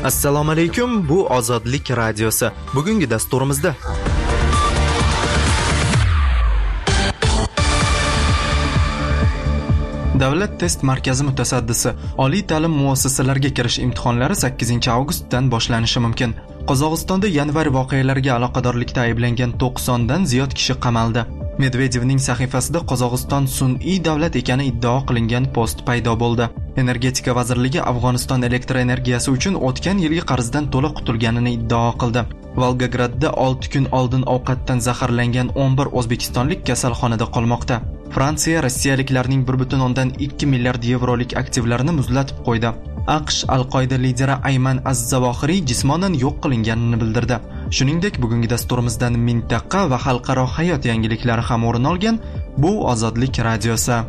Assalomu alaykum, bu Ozodlik radiosi. Bugungi dasturimizda Davlat test markazi mutasaddisi: oliy ta'lim muassasalariga kirish imtihonlari 8-avgustdan boshlanishi mumkin. Qozog'istonda yanvar voqealariga aloqadorlikda ayblangan 90 dan ziyod kishi qamaldi. Medvedevning sahifasida Qozog'iston sun'iy davlat ekani iddao qilingan post paydo bo'ldi. Energetika vazirligi Afg'oniston elektr energiyasi uchun o'tgan yilgi qarzdan to'liq qutulganini iddao qildi. Volgogradda 6 kun oldin ovqatdan zaharlangan 11 o'zbekistonlik kasalxonada qolmoqda. Fransiya rossiyaliklarning 1.2 milliard yevrolik aktivlarini muzlatib qo'ydi. AQSh Al-Qoida lideri Ayman Az-Zavohiriy jismonan yo'q qilinganini bildirdi. Shuningdek, bugungi dasturimizdan mintaqa va xalqaro hayot yangiliklari ham o'rin olgan. Bu Ozodlik radiosi.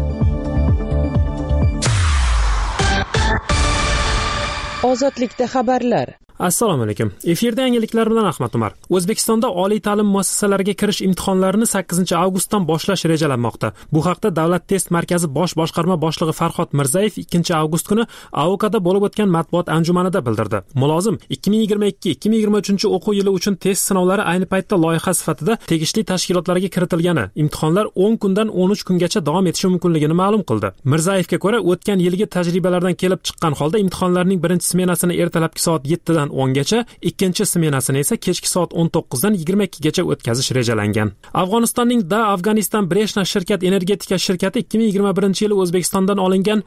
Ozodlikda xabarlar. Assalomu alaykum. Efirda yangiliklar bilan Ahmad Umar. O'zbekistonda oliy ta'lim muassasalariga kirish imtihonlarini 8-avgustdan boshlash rejalanmoqda. Bu haqda Davlat test markazi bosh boshqarma boshlig'i Farhod Mirzayev 2-avgust kuni AOKda bo'lib o'tgan matbuot anjumanida bildirdi. Mulozim 2022-2023 o'quv yili uchun test sinovlari ayni paytda loyiha sifatida tegishli tashkilotlarga kiritilgani, imtihonlar 10 kundan 13 kungacha davom etishi mumkinligini ma'lum qildi. Mirzayevga ko'ra, o'tgan yilgi tajribalardan kelib chiqqan holda imtihonlarning birinchi smenasini ertalabki soat 7 dan 10 gacha, ikkinchi smenasini esa kechki soat 19 dan 22 gacha o'tkazish rejalangan. Afg'onistonning Da Afghanistan Breshna shirkat energetika shirkati 2021-yili O'zbekistondan olingan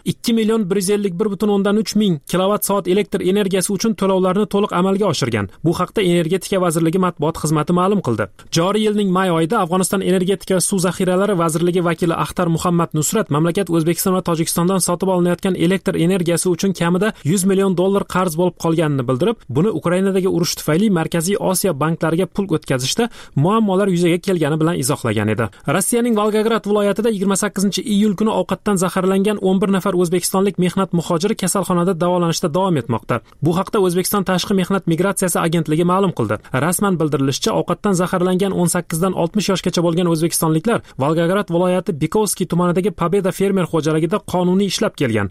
2,151,3 ming kilovatt-soat elektr energiyasi uchun to'lovlarni to'liq amalga oshirgan. Bu haqda Energetika vazirligi matbuot xizmati ma'lum qildi. Joriy yilning may oyida Afg'oniston energetika va suv zaxiralari vazirligi vakili Axtar Muhammad Nusrat mamlakat O'zbekiston va Tojikistondan sotib olinayotgan elektr energiyasi uchun kamida $100 million qarz bo'lib qolganini bildirib, buni Ukrainadagi urush tufayli Markaziy Osiyo banklariga pul o'tkazishda muammolar yuzaga kelgani bilan izohlagan edi. Rossiyaning Volgograd viloyatida 28-iyul kuni ovqatdan zaharlangan 11 nafar o'zbekistonlik mehnat muhojiri kasalxonada davolanishda davom etmoqda. Bu haqda O'zbekiston Tashqi mehnat migratsiyasi agentligi ma'lum qildi. Rasman bildirilishicha, ovqatdan zaharlangan 18 dan 60 yoshgacha bo'lgan o'zbekistonliklar Volgograd viloyati Bikovskiy tumanidagi Pobeda fermer xo'jaligida qonuniy ishlab kelgan.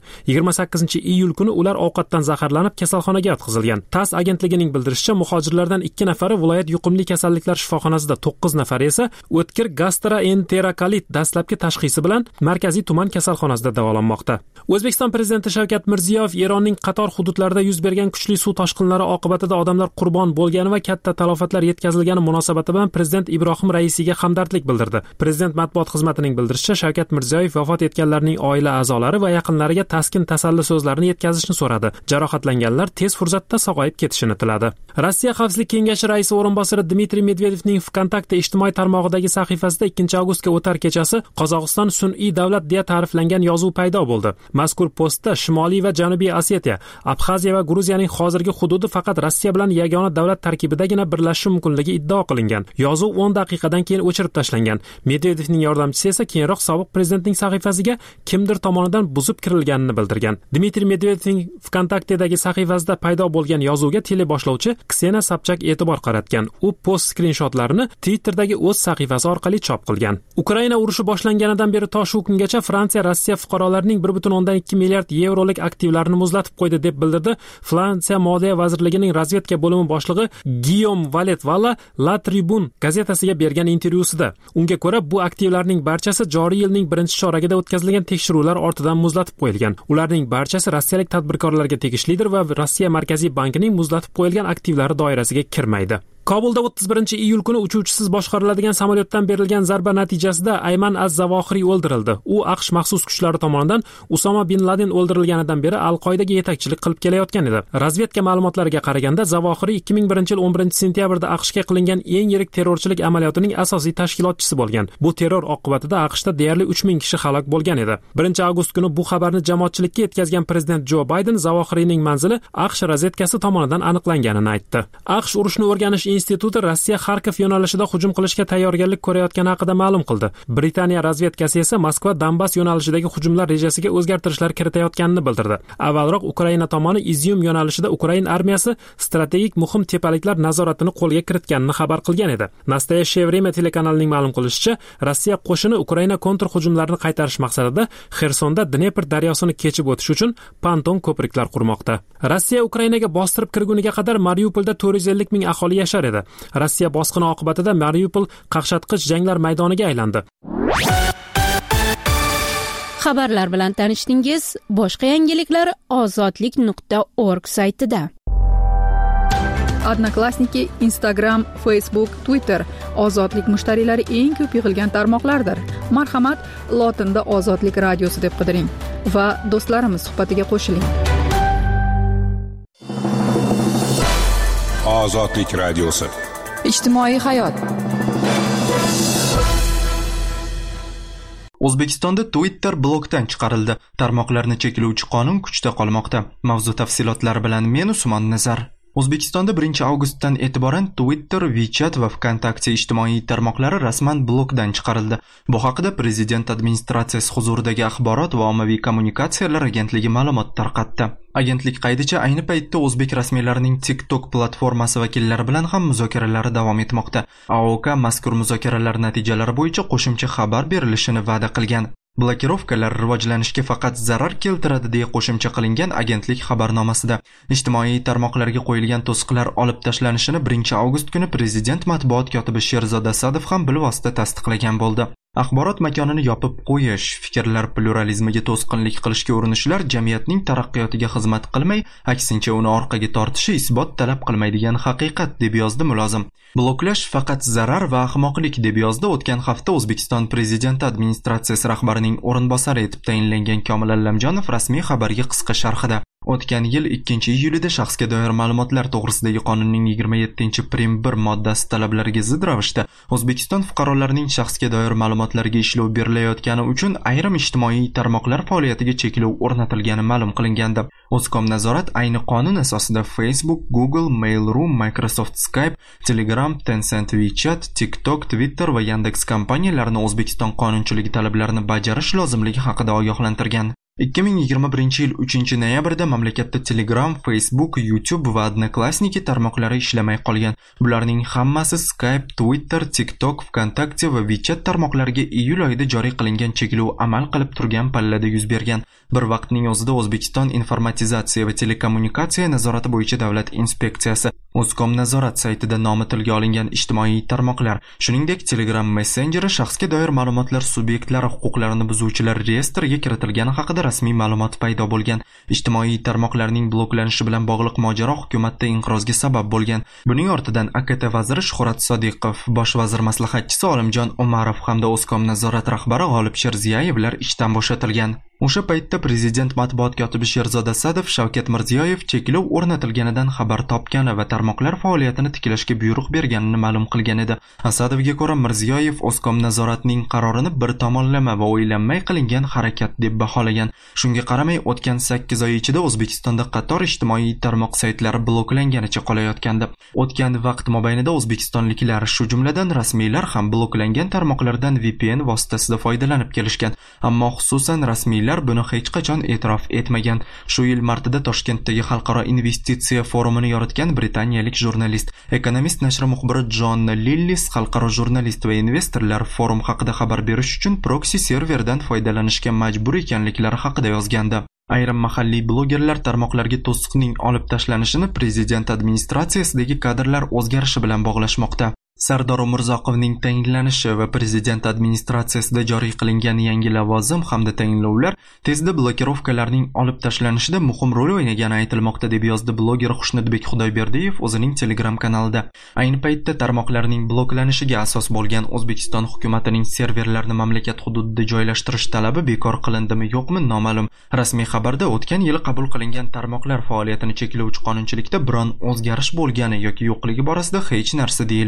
28-iyul kuni ular ovqatdan zaharlanib kasalxonaga yotqizilgan. TASS agentligining bildirishicha, muhojirlardan 2 nafari viloyat yuqumli kasalliklar shifoxonasida, 9 nafari esa o'tkir gastroenterokolit dastlabki tashxisi bilan markaziy tuman kasalxonasida davolanmoqda. O'zbekiston prezidenti Shavkat Mirziyoyev Eronning qator hududlarida yuz bergan kuchli suv toshqinlari oqibatida odamlar qurbon bo'lgani va katta talafotlar yetkazilgani munosabati bilan prezident Ibrohim Raisiga hamdardlik bildirdi. Prezident matbuot xizmatining bildirishicha, Shavkat Mirziyoyev vafot etganlarning oila a'zolari va yaqinlariga taskin tasalli so'zlarini yetkazishni so'radi. Jarohatlanganlar tez fursatda sog'ayib ketishini tiladi. Rossiya Xavfsizlik kengashi raisi o'rinbosari Dmitriy Medvedevning Vkontakte ijtimoiy tarmog'idagi sahifasida 2-avgustga o'tar kechasi Qozog'iston sun'iy davlat deya ta'riflangan yozuv paydo bo'ldi. Mazkur postda Shimoliy va Janubiy Osetiya, Abxaziya va Gruziyaning hozirgi hududi faqat Rossiya bilan yagona davlat tarkibidagina birlashishi mumkinligi iddao qilingan. Yozuv 10 daqiqadan keyin o'chirib tashlangan. Medvedevning yordamchisi esa keyinroq sobiq prezidentning sahifasiga kimdir tomonidan buzib kirilganini bildirgan. Dmitriy Medvedevning Vkontaktedagi sahifasida paydo bo'lgan yozuvga teleboshlovchi Ksena Sobchak e'tibor qaratgan. U post skrinshotlarini Twitter'dagi o'z sahifasi orqali chop qilgan. Ukraina urushi boshlanganidan beri to shu kungacha Fransiya Rossiya fuqarolarining 1.2 milliard yevrolik aktivlarini muzlatib qo'ydi deb bildirdi Fransiya Moliya vazirligining razvedka bo'limi boshlig'i Guillaume Valet-Valla La Tribune gazetasiga bergan intervyusida. Unga ko'ra, bu aktivlarning barchasi joriy yilning birinchi choragida o'tkazilgan tekshiruvlar ortidan muzlatib qo'yilgan. Ularning barchasi rossiyalik tadbirkorlarga tegishlidir va Rossiya Markaziy bankining muzlatib qo'yilgan aktivlari doirasiga kirmaydi. Kobulda 31-iyul kuni uchuvchisiz boshqariladigan samolyotdan berilgan zarba natijasida Ayman Az-Zavohiriy o'ldirildi. U AQSh maxsus kuchlari tomonidan Usama bin Laden o'ldirilganidan beri Al-Qoidaga yetakchilik qilib kelayotgan edi. Razvedka ma'lumotlariga qaraganda, Zavohiriy 2001-yil 11-sentyabrda AQShga qilingan eng yirik terrorchilik amaliyotining asosiy tashkilotchisi bo'lgan. Bu terror oqibatida AQShda deyarli 3000 kishi halok bo'lgan edi. 1-avgust kuni bu xabarni jamoatchilikka yetkazgan prezident Jo Bayden Zavohiriyning manzili AQSh razvedkasi tomonidan aniqlanganini aytdi. AQSh urushni o'rganish instituti Rossiya Xarkov yo'nalishida hujum qilishga tayyorgarlik ko'rayotgani haqida ma'lum qildi. Britaniya razvedkasi esa Moskva Donbass yo'nalishidagi hujumlar rejasiga o'zgartirishlar kiritayotganini bildirdi. Avvalroq Ukraina tomoni Izyum yo'nalishida Ukraina armiyasi strategik muhim tepaliklar nazoratini qo'lga kiritganini xabar qilgan edi. Nastoyashye время telekanalining ma'lum qilishicha, Rossiya qo'shini Ukraina kontrhujumlarini qaytarish maqsadida Xersonda Dnepr daryosini kechib o'tish uchun ponton ko'priklar qurmoqda. Rossiya Ukrainaga bostirib kirguniga qadar Mariupolda 450 ming aholi yashar edi. Rossiya bosqini oqibatida Mariupol qaqshatqich janglar maydoniga aylandi. Xabarlar bilan tanishdingiz. Boshqa yangiliklar ozodlik.org saytida. Odnoklassniki, Instagram, Facebook, Twitter ozodlik mushtariylari eng ko'p yig'ilgan tarmoqlardir. Marhamat, lotinda Ozodlik radiosi deb qidiring va do'stlarimiz suhbatiga qo'shiling. Ozodlik radiosi. Ijtimoiy hayot. O'zbekistonda Twitter blokdan chiqarildi. Tarmoqlarni cheklovchi qonun kuchda qolmoqda. Mavzu tafsilotlari bilan men Usmon Nazar. O'zbekistonda 1 avgustdan e'tiboran Twitter, WeChat va Vkontakte ijtimoiy tarmoqlari rasman blokdan chiqarildi. Bu haqida Prezident administratsiyasi huzuridagi Axborot va ommaviy kommunikatsiyalar agentligi ma'lumot tarqatdi. Agentlik qaydicha ayni paytda o'zbek rasmiylarining TikTok platformasi vakillari bilan ham muzokaralari davom etmoqda. AOK mazkur muzokaralar natijalari bo'yicha qo'shimcha xabar berilishini va'da qilgan. Blokirovkalar rivojlanishga faqat zarar keltiradi deya qo'shimcha qilingan agentlik xabarnomasida. Ijtimoiy tarmoqlarga qo'yilgan to'siqlar olib tashlanishini 1 avgust kuni Prezident matbuot kotibi Sherzod Asadov ham bilvosita tasdiqlagan bo'ldi. Axborot makonini yopib qo'yish, fikrlar pluralizmiga to'sqinlik qilishga urinishlar jamiyatning taraqqiyotiga xizmat qilmay, aksincha uni orqaga tortishi isbot talab qilmaydigan haqiqat deb yozdi mulozim. Bloklash faqat zarar va ahmoqlik deb yozdi o'tgan hafta O'zbekiston Prezidenti administratsiyasi rahbarining o'rinbosari etib tayinlangan Komil Allamjonov rasmiy xabarga qisqa sharhida. O'tgan yil 2-iyulida shaxsga doir ma'lumotlar to'g'risidagi qonunning 27-prim 1 moddasi talablariga zid ravishda O'zbekiston fuqarolarining shaxsga doir ma'lumotlariga ishlov berilayotgani uchun ayrim ijtimoiy tarmoqlar faoliyatiga cheklov o'rnatilgani ma'lum qilingandi. O'zkom nazorat ayni qonun asosida Facebook, Google, Mail.ru, Microsoft Skype, Telegram, Tencent WeChat, TikTok, Twitter va Yandex kompaniyalarini O'zbekiston qonunchiligi talablarini bajarish lozimligi haqida ogohlantirgan. 2021 yil 3-noyabrda mamlakatda Telegram, Facebook, YouTube va Odnoklassniki tarmoqlari ishlamay qolgan. Bularning hammasi Skype, Twitter, TikTok, Vkontakte va WeChat tarmoqlariga iyul oyida joriy qilingan cheklov amal qilib turgan pallada yuz bergan. Bir vaqtning o'zida O'zbekiston Informatizatsiya va telekommunikatsiya nazorati bo'yicha davlat inspeksiyasi O'zkom nazorat saytida nomi tilga olingan ijtimoiy tarmoqlar, shuningdek Telegram messenjeri shaxsga doir ma'lumotlar subyektlari huquqlarini buzuvchilar reyestriga kiritilgani haqida rasmiy ma'lumot paydo bo'lgan. Ijtimoiy tarmoqlarning bloklanishi bilan bog'liq mojaro hukumatda inqirozga sabab bo'lgan. Buning ortidan AKT vaziri Shuhrat Sodiqov, bosh vazir maslahatchisi Olimjon Umarov hamda O'zkom nazorat rahbari G'olib Sherziyevlar ishdan bo'shatilgan. O'sha paytda Prezident matbuot kotibi Sherzod Asadov Shavkat Mirziyoyev cheklov o'rnatilganidan xabar topgani va tarmoqlar faoliyatini tiklashga buyruq berganini ma'lum qilgan edi. Asadovga ko'ra, Mirziyoyev O'zkom nazoratining qarorini bir tomonlama va o'ylanmay qilingan harakat deb baholagan. Shunga qaramay, o'tgan 8 oy ichida O'zbekistonda qator ijtimoiy tarmoq saytlari bloklanganicha qolayotgandi. O'tgan vaqt mobaynida o'zbekistonliklar, shu jumladan rasmiylar ham bloklangan tarmoqlardan VPN vositasida foydalanib kelishgan. Ammo xususan rasmiylar buni hech qachon e'tirof etmagan. Shu yil martida Toshkentdagi xalqaro investitsiya forumini yoritgan britaniyalik jurnalist, Economist nashri muxbiri John Lillis xalqaro jurnalist va investorlar forum haqida xabar berish uchun proksi serverdan foydalanishga majbur ekanliklari haqida yozgandi. Ayrim mahalliy blogerlar tarmoqlarga to'siqning olib tashlanishini Prezident administratsiyasidagi kadrlar o'zgarishi bilan bog'lashmoqda. Sardor Umurzoqovning tayinlanishi va Prezident administratsiyasida joriy qilingan yangi lavozim hamda tayinlovlar tezda blokirovkalarning olib tashlanishida muhim rol o'ynagani aytilmoqda deb yozdi bloger Xushnudbek Xudoyberdiyev o'zining Telegram kanalida. Ayni paytda tarmoqlarning bloklanishiga asos bo'lgan O'zbekiston hukumatining serverlarni mamlakat hududida joylashtirish talabi bekor qilindimi yo'qmi noma'lum. Rasmiy xabarda o'tgan yili qabul qilingan tarmoqlar faoliyatini cheklovchi qonunchilikda biron o'zgarish bo'lgani yoki yo'qligi borasida hech narsa deyilmagan.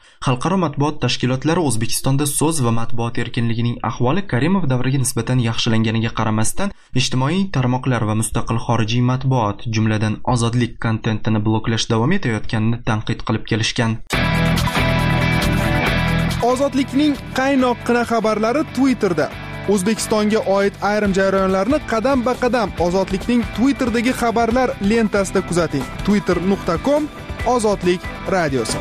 Xalqaro matbuot tashkilotlari O'zbekistonda so'z va matbuot erkinligining ahvoli Karimov davriga nisbatan yaxshilanganiga qaramasdan, ijtimoiy tarmoqlar va mustaqil xorijiy matbuot, jumladan ozodlik kontentini bloklash davom etayotganini tanqid qilib kelishgan. Ozodlikning qaynoqqina xabarlari Twitterda. O'zbekistonga oid ayrim jarayonlarni qadam-ba-qadam Ozodlikning Twitterdagi xabarlar lentasida kuzating. twitter.com Ozodlik radiosi.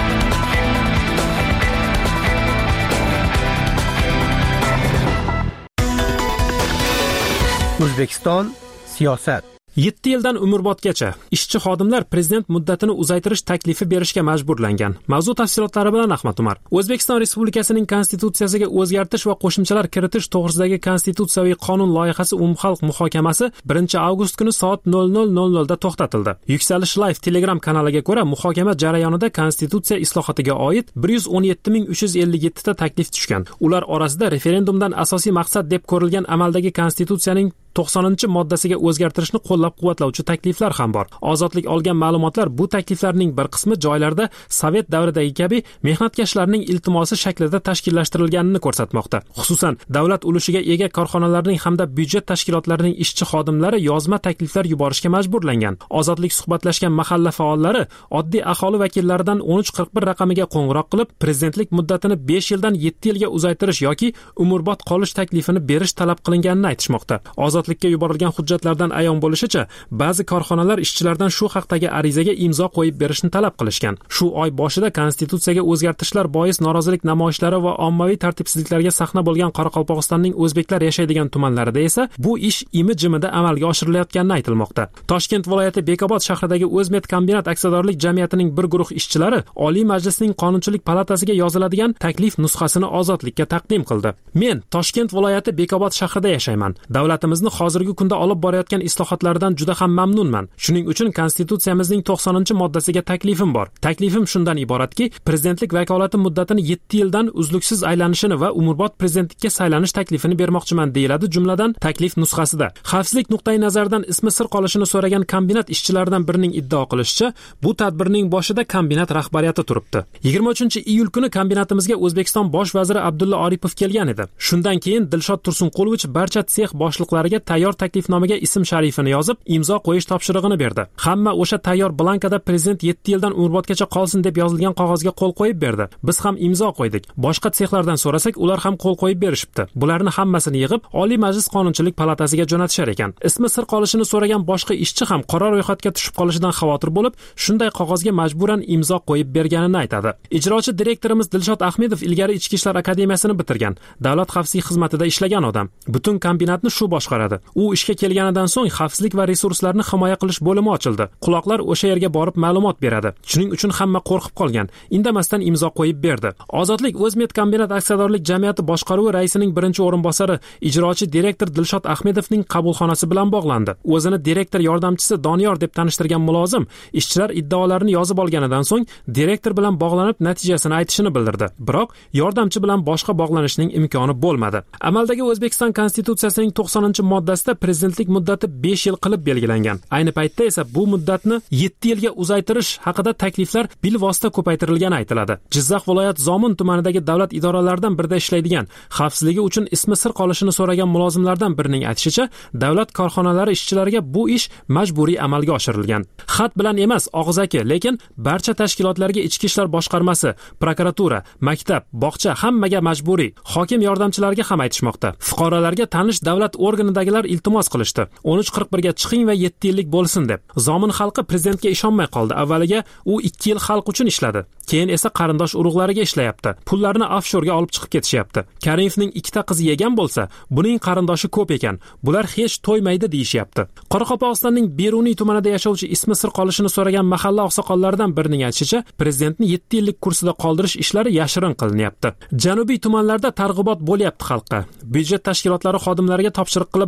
O'zbekiston siyosat. 7 yildan umrbodgacha ishchi xodimlar prezident muddatini uzaytirish taklifi berishga majburlangan. Mavzu tafsilotlari bilan Ahmad Umar. O'zbekiston Respublikasining konstitutsiyasiga o'zgartirish va qo'shimchalar kiritish to'g'risidagi konstitutsiyaviy qonun loyihasi umumxalq muhokamasi 1 avgust kuni soat 00:00 da to'xtatildi. Yuksalish Live Telegram kanaliga ko'ra, muhokama jarayonida konstitutsiya islohotiga oid 117.357 ta taklif tushgan. Ular orasida referendumdan asosiy maqsad deb ko'rilgan amaldagi konstitutsiyaning 90-moddasiga o'zgartirishni qo'llab-quvvatlovchi takliflar ham bor. Ozodlik olgan ma'lumotlar bu takliflarning bir qismi joylarda Sovet davridagi kabi mehnatkashlarning iltimosi shaklida tashkillashtirilganini ko'rsatmoqda. Xususan, davlat ulushiga ega korxonalarning hamda byudjet tashkilotlarining ishchi xodimlari yozma takliflar yuborishga majburlangan. Ozodlik suhbatlashgan mahalla faollari oddiy aholi vakillaridan 1341 raqamiga qo'ng'iroq qilib, prezidentlik muddatini 5 yildan 7 yilga uzaytirish yoki umrbod qolish taklifini berish talab qilinganini aytishmoqda. Ozodlikka yuborilgan hujjatlardan ayon bo'lishicha, ba'zi korxonalar ishchilardan shu haqdagi arizaga imzo qo'yib berishni talab qilishgan. Shu oy boshida konstitutsiyaga o'zgartirishlar bois norozilik namoyishlari va ommaviy tartibsizliklarga sahna bo'lgan Qoraqalpog'istonning o'zbeklar yashaydigan tumanlarida esa bu ish imi-jimida amalga oshirilayotgani aytilmoqda. Toshkent viloyati Bekobod shahridagi O'zmet kombinat aksiyadorlik jamiyatining bir guruh ishchilari Oliy Majlisning Qonunchilik palatasiga yoziladigan taklif nusxasini Ozodlikka taqdim qildi. Men Toshkent viloyati Bekobod shahrida yashayman. Davlatimizni hozirgi kunda olib borayotgan islohotlardan juda ham mamnunman. Shuning uchun konstitutsiyamizning 90-moddasiga taklifim bor. Taklifim shundan iboratki, prezidentlik vakolati muddatini 7 yildan uzluksiz aylanishini va umrbod prezidentlikka saylanish taklifini bermoqchiman, deyiladi jumladan taklif nusxasida. Xavfsizlik nuqtai nazaridan ismi sir qolishini so'ragan kombinat ishchilaridan birining iddao qilishicha, bu tadbirning boshida kombinat rahbariyati turibdi. 23-iyul kuni kombinatimizga O'zbekiston bosh vaziri Abdulla Oripov kelgan edi. Shundan keyin Dilshod Tursunqulovich barcha sex boshliqlariga tayyor taklifnomaga ism sharifini yozib, imzo qo'yish topshirig'ini berdi. Hamma o'sha tayyor blankada prezident 7 yildan umrbodgacha qolsin deb yozilgan qog'ozga qo'l qo'yib berdi. Biz ham imzo qo'ydik. Boshqa sexlardan so'rasak, ular ham qo'l qo'yib berishibdi. Bularni hammasini yig'ib, Oliy Majlis Qonunchilik palatasiga jo'natishar ekan. Ismi sir qolishini so'ragan boshqa ishchi ham qora ro'yxatga tushib qolishidan xavotir bo'lib, shunday qog'ozga majburan imzo qo'yib berganini aytadi. Ijrochi direktorimiz Dilshod Ahmedov ilgari Ichki ishlar akademiyasini bitirgan. Davlat xavfsizlik xizmatida ishlagan odam. Butun kombinatni shu boshqaradi. U ishga kelganidan so'ng xavfsizlik va resurslarni himoya qilish bo'limi ochildi. Quloqlar o'sha yerga borib ma'lumot beradi. Shuning uchun hamma qo'rqib qolgan. Indamasdan imzo qo'yib berdi. Ozodlik O'zmet kombinat aksiyadorlik jamiyati boshqaruvi raisining birinchi o'rinbosari, ijrochi direktor Dilshod Ahmedovning qabulxonasi bilan bog'landi. O'zini direktor yordamchisi Doniyor deb tanishtirgan mulozim, ishchilar iddaolarini yozib olganidan so'ng direktor bilan bog'lanib natijasini aytishini bildirdi. Biroq yordamchi bilan boshqa bog'lanishning imkoni bo'lmadi. Amaldagi O'zbekiston konstitutsiyasining 90-moddasida prezidentlik muddati 5 yil qilib belgilangan. Ayni paytda esa bu muddatni 7 yilga uzaytirish haqida takliflar bilvosita ko'paytirilgani aytiladi. Jizzax viloyat Zomin tumanidagi davlat idoralaridan birida ishlaydigan, xavfsizligi uchun ismi sir qolishini so'ragan mulozimlardan birining aytishicha, davlat korxonalari ishchilariga bu ish majburiy amalga oshirilgan. Xat bilan emas, og'zaki, lekin barcha tashkilotlarga Ichki ishlar boshqarmasi, prokuratura, maktab, bog'cha hammaga majburiy. Hokim yordamchilariga ham aytishmoqda. Fuqarolarga tanish davlat organidagilar iltimos qilishdi. 1341 ga chiqing va 7 yillik bo'lsin deb. Zomin xalqi prezidentga ishonmay qoldi. Avvaliga u 2 yil xalq uchun ishladi. Keyin esa qarindosh urug'lariga ishlayapti. Pullarni offshorga olib chiqib ketishyapti. Karimovning 2 ta qizi yegan bo'lsa, buning qarindoshi ko'p ekan. Bular hech to'ymaydi deyishyapti. Qoraqalpog'istonning Beruniy tumanida yashovchi ismi sir qolishini so'ragan mahalla oqsoqollaridan birining aytishicha, prezidentni 7 yillik kursida qoldirish ishlari yashirin qilinyapti. Janubiy tumanlarda targ'ibot bo'lyapti xalqqa. Byudjet tashkilotlari xodimlariga topshiriq qilib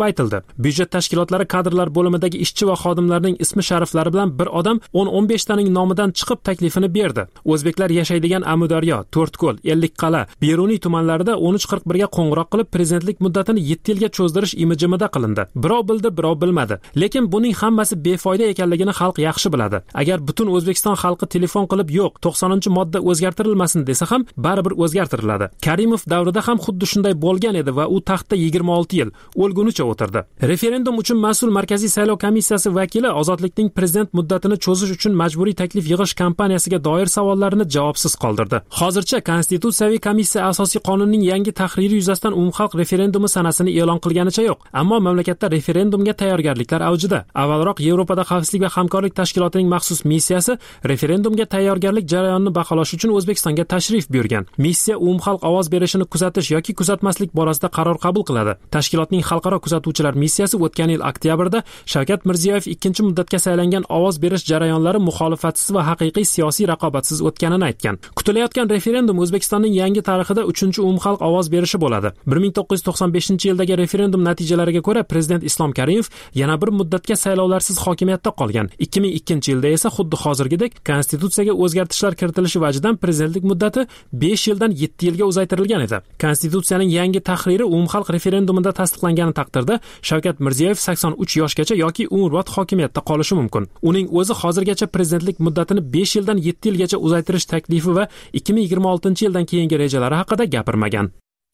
aytildi. Byudjet tashkilotlari kadrlar bo'limidagi ishchi va xodimlarning ismi shariflari bilan bir odam 10-15 taning nomidan chiqib taklifini berdi. O'zbeklar yashaydigan Amudaryo, To'rtko'l, Ellikqal'a, Beruniy tumanlarida 13:41 ga qo'ng'iroq qilib prezidentlik muddatini 7 yilga cho'zdirish imijimida qilindi. Birov bildi, birov bilmadi. Lekin buning hammasi befoyda ekanligini xalq yaxshi biladi. Agar butun O'zbekiston xalqi telefon qilib yo'q, 90-modda o'zgartirilmasin desa ham baribir o'zgartiriladi. Karimov davrida ham xuddi shunday bo'lgan edi va u taxtda 26 yil o'lgunicha o'tirdi. Referendum uchun mas'ul Markaziy saylov komissiyasi vakili ozodlikning prezident muddatini cho'zish uchun majburiy taklif yig'ish kampaniyasiga doir savollarini javobsiz qoldirdi. Hozircha Konstitutsiyaviy komissiya asosiy qonunning yangi tahriri yuzasidan umumxalq referendumi sanasini e'lon qilganicha yo'q. Ammo mamlakatda referendumga tayyorgarliklar avjida. Avvalroq Yevropada xavfsizlik va hamkorlik tashkilotining maxsus missiyasi referendumga tayyorgarlik jarayonini baholash uchun O'zbekistonga tashrif buyurgan. Missiya umumxalq ovoz berishini kuzatish yoki kuzatmaslik borasida qaror qabul qiladi. Tashkilotning xalqaro kuzatuvchilar missiyasi o'tgan yil oktyabrda Shavkat Mirziyoyev ikkinchi muddatga saylangan ovoz berish jarayonlari muxolifatsiz va haqiqiy siyosiy raqobatsiz o'tganini aytgan. Kutilayotgan referendum O'zbekistonning yangi tarixida 3-umumxalq ovoz berishi bo'ladi. 1995-yildagi referendum natijalariga ko'ra prezident Islom Karimov yana bir muddatga saylovlarsiz hokimiyatda qolgan. 2002-yilda esa xuddi hozirgidek konstitutsiyaga o'zgartishlar kiritilishi vajidan prezidentlik muddati 5 yildan 7 yilga uzaytirilgan edi. Konstitutsiyaning yangi tahriri umumxalq referendumida tasdiqlangani taqdirda Shavkat Mirziyoyev 83 yoshgacha yoki umrbod hokimiyatda qolishi mumkin. Uning o'zi hozirgacha prezidentlik muddatini 5 yildan 7 yilgacha uzaytirish taklifi va 2026-yildan keyingi rejalari haqida gapirmagan.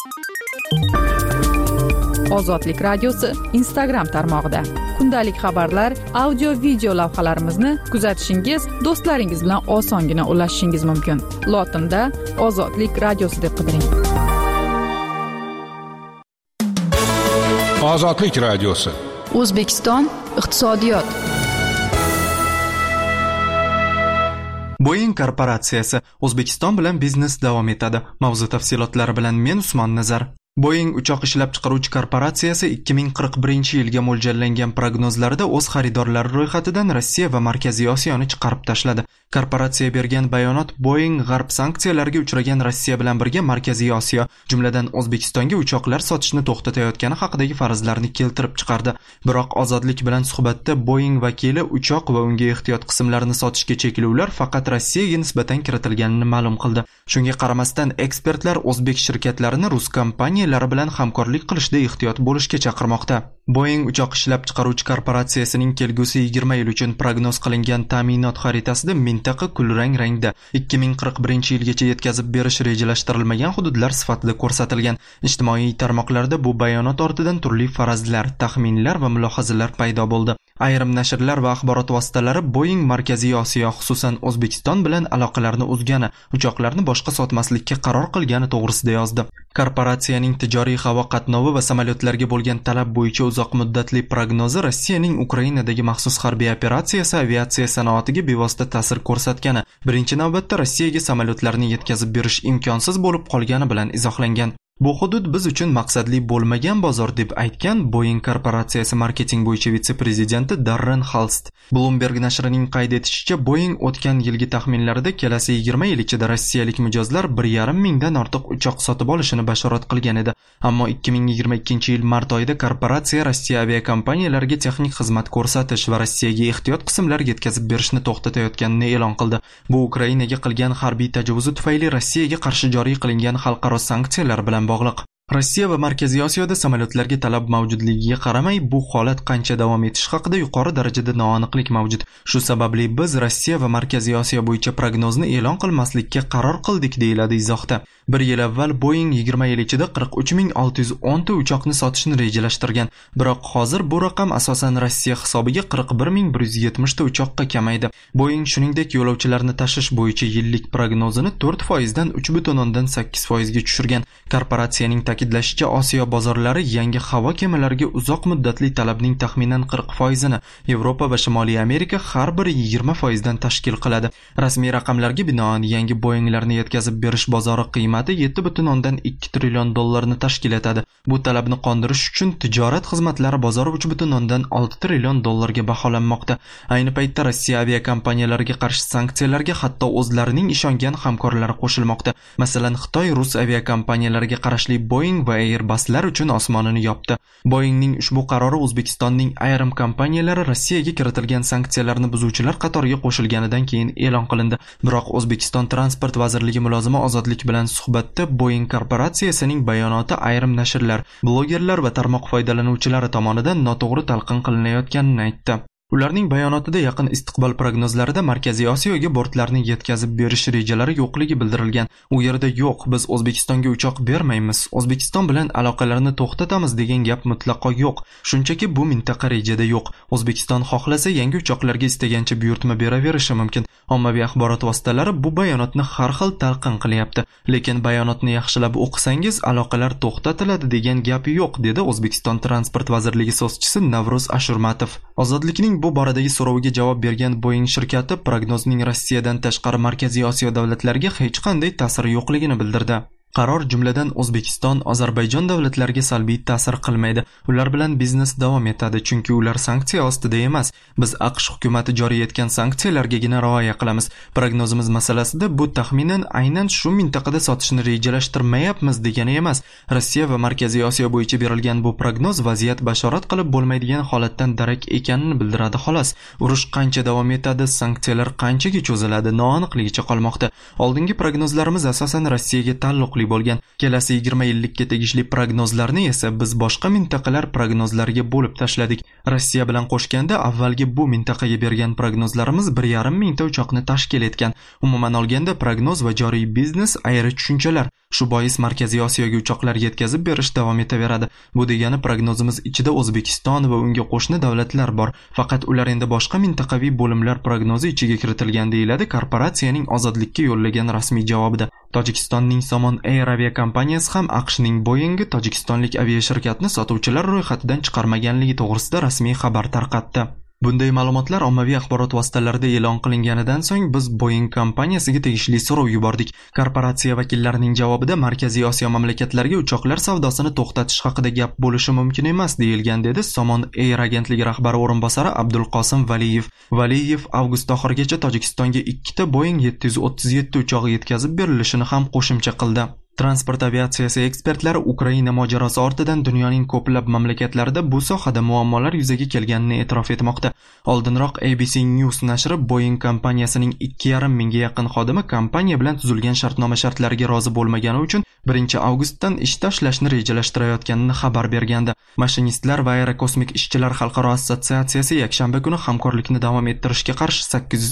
Ozodlik radiosi Instagram tarmog'ida kundalik xabarlar, audio, video lavhalarimizni kuzatishingiz, do'stlaringiz bilan osongina ulashishingiz mumkin. Lotinda Ozodlik radiosi deb qidiring. Ozodlik radiosi. O'zbekiston iqtisodiyot. Boeing korporatsiyasi O'zbekiston bilan biznes davom etadi. Mavzu tafsilotlari bilan men Usmon Nazar. Boeing uchoq ishlab chiqaruvchi korporatsiyasi 2041-yilga mo'ljallangan prognozlarida o'z xaridorlari ro'yxatidan Rossiya va Markaziy Osiyoni chiqarib tashladi. Korporatsiya bergan bayonot Boeing g'arb sanksiyalarga uchragan Rossiya bilan birga Markaziy Osiyo, jumladan O'zbekistonga uchoqlar sotishni to'xtatayotgani haqidagi farazlarni keltirib chiqardi. Biroq Ozodlik bilan suhbatda Boeing vakili uchoq va unga ehtiyot qismlarini sotishga cheklovlar faqat Rossiyaga nisbatan kiritilganini ma'lum qildi. Shunga qaramasdan ekspertlar o'zbek shirkatlarini rus kompaniyalari bilan hamkorlik qilishda ehtiyot bo'lishga chaqirmoqda. Boeing uchoq ishlab chiqaruvchi korporatsiyasining kelgusi 20 yil uchun prognoz qilingan ta'minot xaritasida mintaqa kulrang rangda 2041-yilgacha yetkazib berish rejalashtirilmagan hududlar sifatida ko'rsatilgan. Ijtimoiy tarmoqlarda bu bayonot ortidan turli farazlar, taxminlar va mulohazalar paydo bo'ldi. Ayrim nashrlar va axborot vositalari Boeing Markaziy Osiyo, xususan O'zbekiston bilan aloqalarni uzgani, uchoqlarni boshqa sotmaslikka qaror qilgani to'g'risida yozdi. Korporatsiyaning tijoriy havo qatnovi va samolyotlarga bo'lgan talab bo'yicha uzoq muddatli prognozi Rossiyaning Ukrainadagi maxsus harbiy operatsiyasi aviatsiya sanoatiga bevosita ta'sir ko'rsatgani, birinchi navbatda Rossiyaga samolyotlarni yetkazib berish imkonsiz bo'lib qolgani bilan izohlangan. Bu hudud biz uchun maqsadli bo'lmagan bozor deb aytgan Boeing korporatsiyasi marketing bo'yicha vitse-prezidenti Darren Halst. Bloomberg nashrining qayd etishicha, Boeing o'tgan yilgi taxminlarida kelasi 20 yil ichida rossiyalik mijozlar 1,5 mingdan ortiq uchoq sotib olishini bashorat qilgan edi. Ammo 2022-yil mart oyida korporatsiya Rossiya aviakompaniyalariga texnik xizmat ko'rsatish va Rossiyaga ehtiyot qismlar yetkazib berishni to'xtatayotganini e'lon qildi. Bu Ukrainaga qilgan harbiy tajovuzi tufayli Rossiyaga qarshi joriy qilingan xalqaro sanksiyalar bilan bog'liq. Rossiya va Markaziy Osiyoda samolyotlarga talab mavjudligiga qaramay, bu holat qancha davom etishi haqida yuqori darajada noaniqlik mavjud. Shu sababli biz Rossiya va Markaziy Osiyo bo'yicha prognozni e'lon qilmaslikka qaror qildik, deyiladi izohda. Bir yil avval Boeing 20 yil ichida 43610 ta uchoqni sotishni rejalashtirgan. Biroq hozir bu raqam asosan Rossiya hisobiga 41170 ta uchoqqa kamaydi. Boeing shuningdek yo'lovchilarni tashish bo'yicha yillik prognozini 4% dan 3.8% ga tushirgan. Korporatsiyaning ta'kidlashicha, Osiyo bozorlari yangi havo kemalariga uzoq muddatli talabning taxminan 40% ni, Yevropa va Shimoliy Amerika har biri 20% dan tashkil qiladi. Rasmiy raqamlarga binoan yangi Boeinglarni yetkazib berish bozori qiymati 7.2 trillion dollarni tashkil etadi. Bu talabni qondirish uchun tijorat xizmatlari bozori 3.6 trillion dollarga baholanmoqda. Ayni paytda Rossiya aviakompaniyalariga qarshi sanksiyalarga hatto o'zlarining ishongan hamkorlari qo'shilmoqda. Masalan, Xitoy rus aviakompaniyalariga qarashli Boeing va Airbuslar uchun osmonini yopdi. Boeingning ushbu qarori O'zbekistonning ayrim kompaniyalari Rossiyaga kiritilgan sanksiyalarni buzuvchilar qatoriga qo'shilganidan keyin e'lon qilindi. Biroq O'zbekiston Transport vazirligi mulozimi Ozodlik bilan suhbatda Boeing korporatsiyasining bayonoti ayrim nashrlar, blogerlar va tarmoq foydalanuvchilari tomonidan noto'g'ri talqin qilinayotganini aytdi. Ularning bayonotida yaqin istiqbol prognozlarida Markaziy Osiyoga bortlarni yetkazib berish rejalari yo'qligi bildirilgan. U yerda yo'q, biz O'zbekistonga uchoq bermaymiz, O'zbekiston bilan aloqalarni to'xtatamiz degan gap mutlaqo yo'q. Shunchaki bu mintaqa rejada yo'q. O'zbekiston xohlasa yangi uchoqlarga istagancha buyurtma beraverishi mumkin. Ommaviy axborot vositalari bu bayonotni har xil talqin qilyapti. Lekin bayonotni yaxshilab o'qisangiz aloqalar to'xtatiladi degan gap yo'q, dedi O'zbekiston Transport vazirligi so'zchisi Navruz Ashurmatov. Ozodlikning bu boradagi so'roviga javob bergan Boeing shirkati prognozning Rossiyadan tashqari Markaziy Osiyo davlatlariga hech qanday ta'siri yo'qligini bildirdi. Qaror jumladan O'zbekiston, Ozarbayjon davlatlariga salbiy ta'sir qilmaydi. Ular bilan biznes davom etadi, chunki ular sanksiya ostida emas. Biz AQSh hukumati joriy etgan sanksiyalargagina rioya qilamiz. Prognozimiz masalasida bu taxminan aynan shu mintaqada sotishni rejalashtirmayapmiz degani emas. Rossiya va Markaziy Osiyo bo'yicha berilgan bu prognoz vaziyat bashorat qilib bo'lmaydigan holatdan darak ekanini bildiradi xolos. Urush qancha davom etadi, sanksiyalar qanchaga cho'ziladi, noaniqligicha qolmoqda. Oldingi prognozlarimiz asosan Rossiyaga taalluqli bo'lgan. Kelasi 20 yillikka tegishli prognozlarni esa biz boshqa mintaqalar prognozlariga bo'lib tashladik. Rossiya bilan qo'shganda avvalgi bu mintaqaga bergan prognozlarimiz 1,5 mingta uchoqni tashkil etgan. Umuman olganda prognoz va joriy biznes ayri tushunchalar. Shu bois Markaziy Osiyoga uchoqlar yetkazib berish davom etaveradi. Bu degani prognozimiz ichida O'zbekiston va unga qo'shni davlatlar bor. Faqat ular endi boshqa mintaqaviy bo'limlar prognozi ichiga kiritilgan, deyiladi korporatsiyaning Ozodlikka yo'llagan rasmiy javobida. Tojikistonning Somon Air aviakompaniyasi ham AQShning Boeing'i tojikistonlik aviashirkatni sotuvchilar ro'yxatidan chiqarmaganligi to'g'risida rasmiy xabar tarqatdi. Bunday ma'lumotlar ommaviy axborot vositalarida e'lon qilinganidan so'ng biz Boeing kompaniyasiga tegishli so'rov yubordik. Korporatsiya vakillarining javobida Markaziy Osiyo mamlakatlariga uchoqlar savdosini to'xtatish haqida gap bo'lishi mumkin emas deyilgan, dedi Somon Air agentligi rahbari o'rinbosari Abdulqosim Valiyev. Valiyev avgust oxirigacha Tojikistonga 2 ta Boeing 737 uchog'i yetkazib berilishini ham qo'shimcha qildi. Transport aviatsiyasi ekspertlari Ukraina mojarosi ortidan dunyoning ko'plab mamlakatlarida bu sohada muammolar yuzaga kelganini e'tirof etmoqda. Oldinroq ABC News nashri Boeing kompaniyasining 2,5 mingga yaqin xodimi kompaniya bilan tuzilgan shartnoma shartlariga rozi bo'lmagani uchun 1 avgustdan ish tashlashni rejalashtirayotganini xabar bergandi. Mashinistlar va aerokosmik ishchilar xalqaro assotsiatsiyasi yakshanba kuni hamkorlikni davom ettirishga qarshi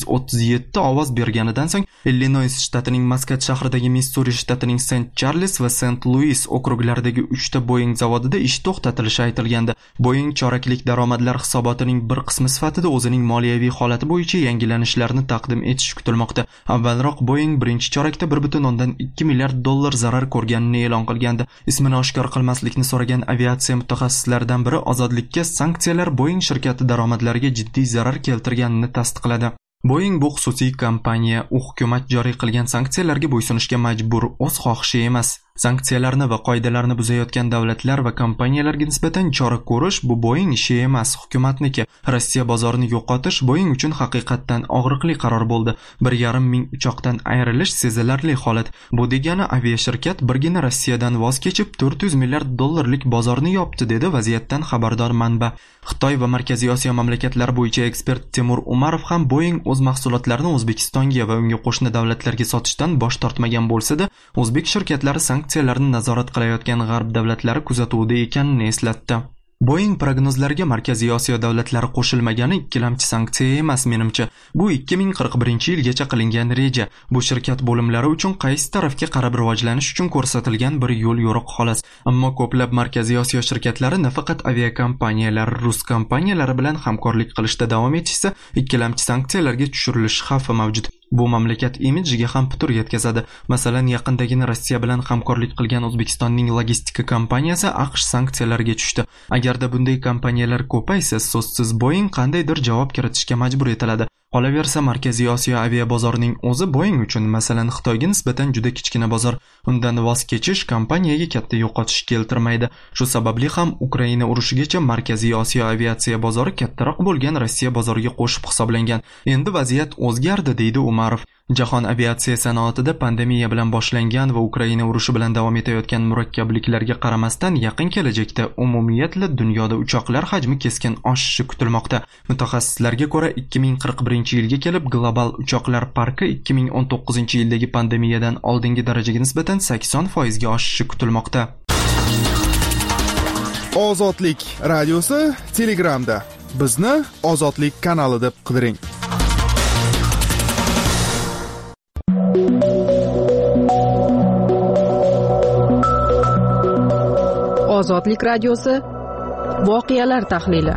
837 ovoz berganidan so'ng Illinois shtatining Maskat shahridagi Missuri shtatining St. Charles va St. Louis okruglaridagi 3 ta Boeing zavodida ish to'xtatilishi aytilgandi. Boeing choraklik daromadlar hisobotining bir qismi sifatida o'zining moliyaviy holati bo'yicha yangilanishlarni taqdim etishi kutilmoqda. Avvalroq Boeing birinchi chorakda 1,2 milliard dollar zarar ko'rganini e'lon qilgandi. Ismini oshkor qilmaslikni so'ragan aviatsiya mutaxassislaridan biri Ozodlikka sanksiyalar Boeing shirkati daromadlariga jiddiy zarar keltirganini tasdiqladi. Boeing bu xususiy kompaniya, u hukumat joriy qilgan sanksiyalarga bo'ysunishga majbur, o'z xohishi emas. Sanksiyalarni va qoidalarni buzayotgan davlatlar va kompaniyalarga nisbatan chora ko'rish bu Boeing ishi emas, hukumatniki. Rossiya bozorini yo'qotish Boeing uchun haqiqatdan og'riqli qaror bo'ldi. 1,5 ming uchoqdan ayrilish sezilarli holat. Bu degani aviashirkat birgina Rossiyadan voz kechib 400 milliard dollarlik bozorni yopdi, dedi vaziyatdan xabardor manba. Xitoy va Markaziy Osiyo mamlakatlari bo'yicha ekspert Timur Umarov ham Boeing o'z mahsulotlarini O'zbekistonga va unga qo'shni davlatlarga sotishdan bosh tortmagan bo'lsa-da, o'zbek shirkatlari sanksiyalarni nazorat qilayotgan g'arb davlatlari kuzatuvida ekanini eslatdi. Boeing prognozlariga Markaziy Osiyo davlatlari qo'shilmagani ikkilamchi sanksiya emas menimcha. Bu 2041-yilgacha qilingan reja. Bu shirkat bo'limlari uchun qaysi tarafga qarab rivojlanish uchun ko'rsatilgan bir yo'l yo'riq xolos. Ammo ko'plab Markaziy Osiyo shirkatlari nafaqat aviakompaniyalar, rus kompaniyalari bilan hamkorlik qilishda davom etishsa, ikkilamchi sanksiyalarga tushirilish xavfi mavjud. Bu mamlakat imidjiga ham putur yetkazadi. Masalan, yaqindagina Rossiya bilan hamkorlik qilgan O'zbekistonning logistika kompaniyasi AQSh sanksiyalariga tushdi. Agarda bunday kompaniyalar ko'paysa, so'zsiz Boeing qandaydir javob kiritishga majbur etiladi. Qolaversa, Markaziy Osiyo avia bozorining o'zi Boeing uchun, masalan, Xitoyga nisbatan juda kichkina bozor. Undan voz kechish kompaniyaga katta yo'qotish keltirmaydi. Shu sababli ham Ukraina urushigacha Markaziy Osiyo aviatsiya bozori kattaroq bo'lgan Rossiya bozoriga qo'shib hisoblangan. Endi vaziyat o'zgardi, deydi Umarov. Jahon aviatsiya sanoatida pandemiya bilan boshlangan va Ukraina urushi bilan davom etayotgan murakkabliklarga qaramasdan yaqin kelajakda umumiyatla dunyoda uchoqlar hajmi keskin oshishi kutilmoqda. Mutaxassislarga ko'ra 2041-yilga kelib global uchoqlar parki 2019-yildagi pandemiyadan oldingi darajaga nisbatan 80% ga oshishi kutilmoqda. Ozodlik radiosi Telegramda. Bizni Ozodlik kanali deb qidiring. Ozodlik radiosi voqealar tahlili.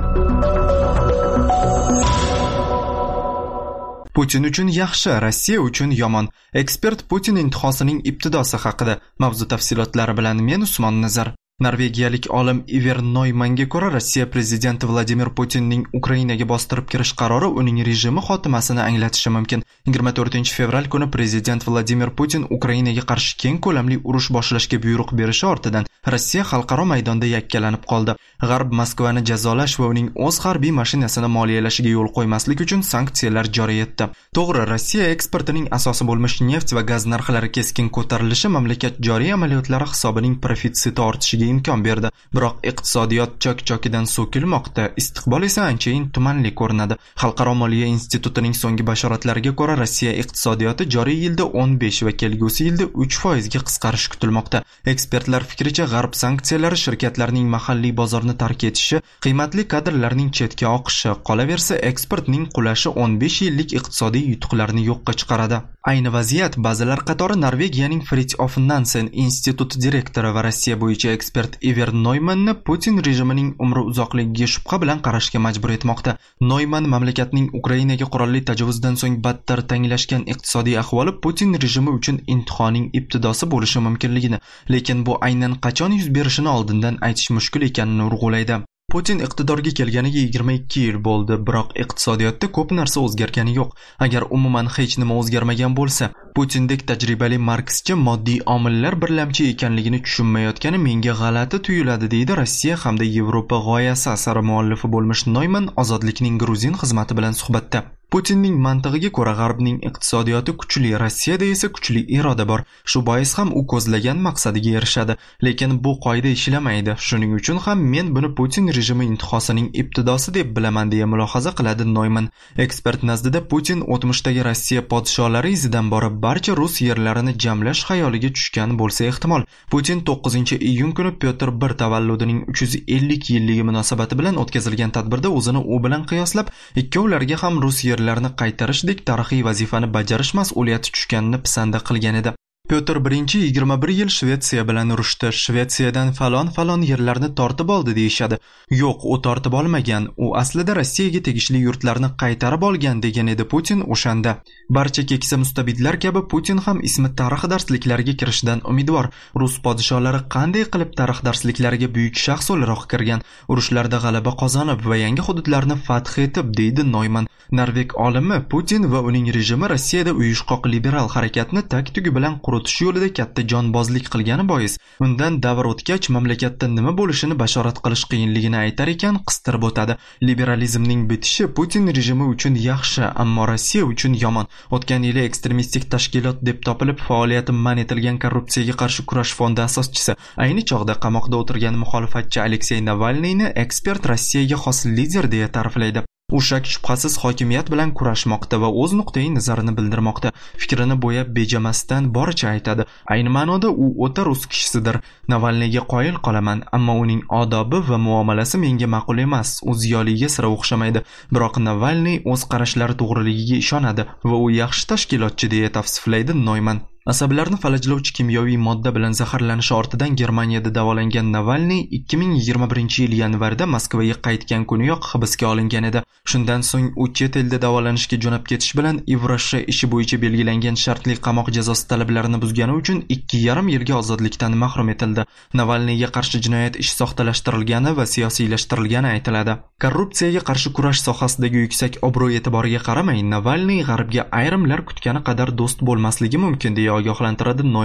Putin uchun yaxshi, Rossiya uchun yomon. Ekspert Putin intihosining ibtidosi haqida. Mavzu tafsilotlari bilan men Usmon Nazar. Norvegiyalik olim Iver Neumannga ko'ra, Rossiya prezidenti Vladimir Putinning Ukrainaga bostirib kirish qarori uning rejimi xotimasini anglatishi mumkin. 24-fevral kuni prezident Vladimir Putin Ukrainaga qarshi keng ko'lamli urush boshlashga buyruq berishi ortidan Rossiya xalqaro maydonda yakkalanib qoldi. G'arb Moskvani jazolash va uning o'z harbiy mashinasini moliyalashiga yo'l qo'ymaslik uchun sanksiyalar joriy etdi. To'g'ri, Rossiya eksportining asosi bo'lmish neft va gaz narxlari keskin ko'tarilishi mamlakat joriy amaliyotlari hisobining profitsiti ortishiga imkon berdi. Biroq iqtisodiyot chok-chokidan so'kilmoqda, istiqbol esa anchayin tumanli ko'rinadi. Xalqaro moliya institutining so'nggi bashoratlariga ko'ra, Rossiya iqtisodiyoti joriy yilda 15 va kelgusi yilda 3% ga qisqarishi kutilmoqda. Ekspertlar fikricha, G'arb sanksiyalari shirkatlarning mahalliy bozorni tark etishi, qiymatli kadrlarning chetga oqishi, qolaversa eksportning qulashi 15 yillik iqtisodiy yutuqlarni yo'qqa chiqaradi. Ayni vaziyat ba'zilar qatori Norvegiyaning Fridtjof Nansen instituti direktori va Rossiya bo'yicha ekspert Iver Neumannni Putin rejimining umri uzoqligiga shubha bilan qarashga majbur etmoqda. Neumann mamlakatning Ukrainaga qurolli tajovuzdan so'ng battar tanglashgan iqtisodiy ahvoli Putin rejimi uchun intihoning ibtidosi bo'lishi mumkinligini, lekin bu aynan qachon yuz berishini oldindan aytish mushkul ekanini urg'ulaydi. Putin iqtidorga kelganiga 22 yil bo'ldi, biroq iqtisodiyotda ko'p narsa o'zgargani yo'q. Agar umuman hech nima o'zgarmagan bo'lsa, Putindek tajribali markschi moddiy omillar birlamchi ekanligini tushunmayotgani menga g'alati tuyuladi, deydi Rossiya hamda Yevropa g'oyasi asari muallifi bo'lmish Neumann Ozodlikning Gruzin xizmati bilan suhbatda. Putinning mantig'iga ko'ra G'arbning iqtisodiyoti kuchli, Rossiyada esa kuchli iroda bor. Shu bois ham u ko'zlagan maqsadiga erishadi, lekin bu qoida ishlamaydi. Shuning uchun ham men buni Putin rejimi intihosining ibtidosi deb bilaman, deya mulohaza qiladi Neumann. Ekspert nazdida Putin o'tmishdagi Rossiya podsholari izidan borib barcha rus yerlarini jamlash xayoliga tushgan bo'lsa ehtimol. Putin 9-iyun kuni Pyotr I tavalludining 350 yilligi munosabati bilan o'tkazilgan tadbirda o'zini u bilan qiyoslab, ikkovlariga ham rus yerlarni qaytarishdek tarixiy vazifani bajarish mas'uliyati tushganini pisanda qilgan edi. Pyotr I 21 yil Shvetsiya bilan urushdi. Shvetsiyadan falon yerlarni tortib oldi deyishadi. Yo'q, u tortib olmagan. U aslida Rossiyaga tegishli yurtlarni qaytarib olgan, degan edi Putin o'shanda. Barcha keksa mustabidlar kabi Putin ham ismi tarix darsliklariga kirishdan umidvor. Rus podsholari qanday qilib tarix darsliklariga buyuk shaxs o'laroq kirgan, urushlarda g'alaba qozonib va yangi hududlarni fath etib, deydi Neumann. Norveg olimi Putin va uning rejimi Rossiyada uyushqoq liberal harakatni tag-tugi bilan quritish yo'lida katta jonbozlik qilgani bois, undan davr o'tgach mamlakatda nima bo'lishini bashorat qilish qiyinligini aytar ekan, qistirib o'tadi. Liberalizmning bitishi Putin rejimi uchun yaxshi, ammo Rossiya uchun yomon. O'tgan yili ekstremistik tashkilot deb topilib faoliyati man etilgan Korrupsiyaga qarshi kurash fondi asoschisi, ayni chog'da qamoqda o'tirgan muxolifatchi Aleksey Navalniyni ekspert Rossiyaga xos lider deya ta'riflaydi. U shak shubhasiz hokimiyat bilan kurashmoqda va o'z nuqtai nazarini bildirmoqda. Fikrini bo'yab bejamasdan boricha aytadi. Ayni ma'noda u o'ta rus kishisidir. Navalniyga qoyil qolaman, ammo uning odobi va muomalasi menga ma'qul emas. U ziyoliga sira o'xshamaydi. Biroq Navalniy o'z qarashlari to'g'riligiga ishonadi va u yaxshi tashkilotchi, deya tavsiflaydi Neumann. Asablarni falajlovchi kimyoviy modda bilan zaharlanishi ortidan Germaniyada davolangan Navalniy 2021 yil yanvarda Moskvaga qaytgan kuniyoq hibsga olingan edi. Shundan so'ng u chet elda davolanishga jo'nab ketish bilan Ivrosha ishi bo'yicha belgilangan shartli qamoq jazosi talablarini buzgani uchun 2,5 yilga ozodlikdan mahrum etildi. Navalniyga qarshi jinoyat ishi soxtalashtirilgani va siyosiylashtirilgani aytiladi. Korrupsiyaga qarshi kurash sohasidagi yuksak obro'-e'tiboriga qaramay, Navalniy G'arbga ayrimlar kutgani qadar do'st bo'lmasligi mumkin, deya ogohlantiradi Neumann.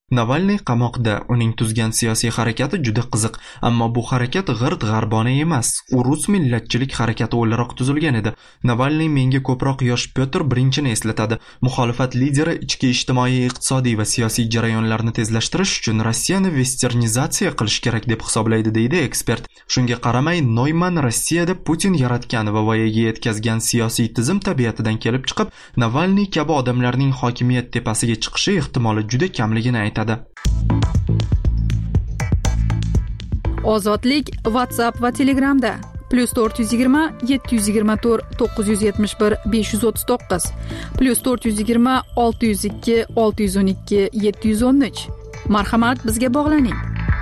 Navalniy qamoqda. Uning tuzgan siyosiy harakati juda qiziq, ammo bu harakat g'irt-g'arbona emas. U rus millatchilik harakati o'laroq tuzilgan edi. Navalniy menga ko'proq yosh Pyotr I-ni eslatadi. Muxolifat lideri ichki ijtimoiy, iqtisodiy va siyosiy jarayonlarni tezlashtirish uchun Rossiyani vesternizatsiya qilish kerak deb hisoblaydi, deydi ekspert. Shunga qaramay, Neumann Rossiyada Putin yaratgan va voyaga yetkazgan siyosiy tizim tabiatidan kelib chiqib, Navalniy kabi odamlarning hokimiyat tepasiga chiqishi ehtimoli juda kamligini aytadi. Ozodlik WhatsApp va Telegramda +420 724 971 539 +420 602 612 713. Marhamat, bizga bog'laning.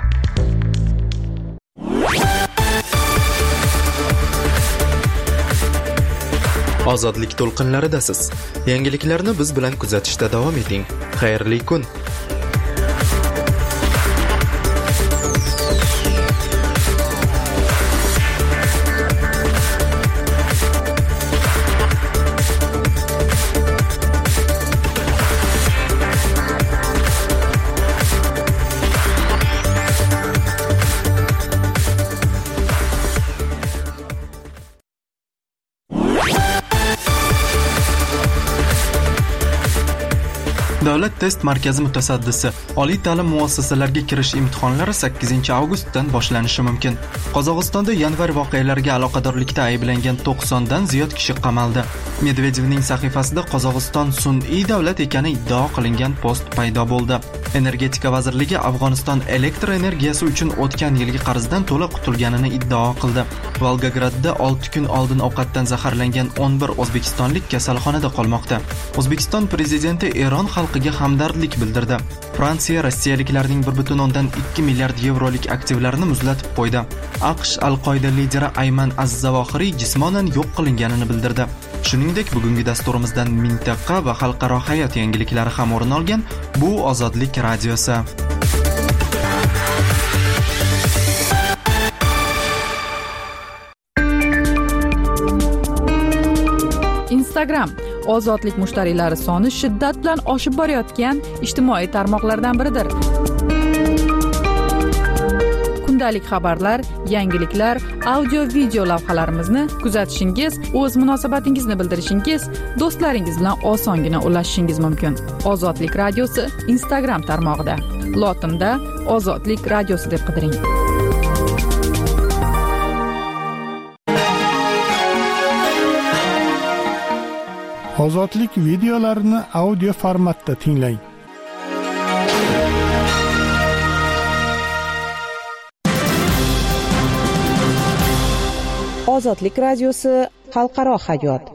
Ozodlik to'lqinlaridasiz. Yangiliklarni biz bilan kuzatishda davom eting. Xayrli kun. Davlat test markazi mutasaddisi: oliy ta'lim muassasalariga kirish imtihonlari 8-avgustdan boshlanishi mumkin. Qozog'istonda yanvar voqealariga aloqadorlikda ayblangan 90 dan ziyod kishi qamaldi. Medvedevning sahifasida Qozog'iston sun'iy davlat ekani iddao qilingan post paydo bo'ldi. Energetika vazirligi Afg'oniston elektr energiyasi uchun o'tgan yilgi qarzdan to'liq qutulganini iddao qildi. Volgogradda 6 kun oldin ovqatdan zaharlangan 11 o'zbekistonlik kasalxonada qolmoqda. O'zbekiston prezidenti Eron xalqiga hamdardlik bildirdi. Fransiya rossiyaliklarning 1.2 milliard yevrolik aktivlarini muzlatib qo'ydi. AQSh Al-Qoida lideri Ayman Az-Zavohiriy jismonan yo'q qilinganini bildirdi. Shuningdek, bugungi dasturimizdan mintaqa va xalqaro hayot yangiliklari ham o'rin olgan. Bu Ozodlik radiosi. Instagram ozodlik mushtariylari soni shiddat bilan oshib borayotgan ijtimoiy tarmoqlardan biridir. Kundalik xabarlar, yangiliklar, audio-video lavhalarimizni kuzatishingiz, o'z munosabatingizni bildirishingiz, do'stlaringiz bilan osongina ulashishingiz mumkin. Ozodlik radiosi Instagram tarmog'ida. Lotinda Ozodlik radiosi deb qidiring. Ozodlik videolarini audio formatda tinglang. Ozodlik radiosi xalqaro hayot.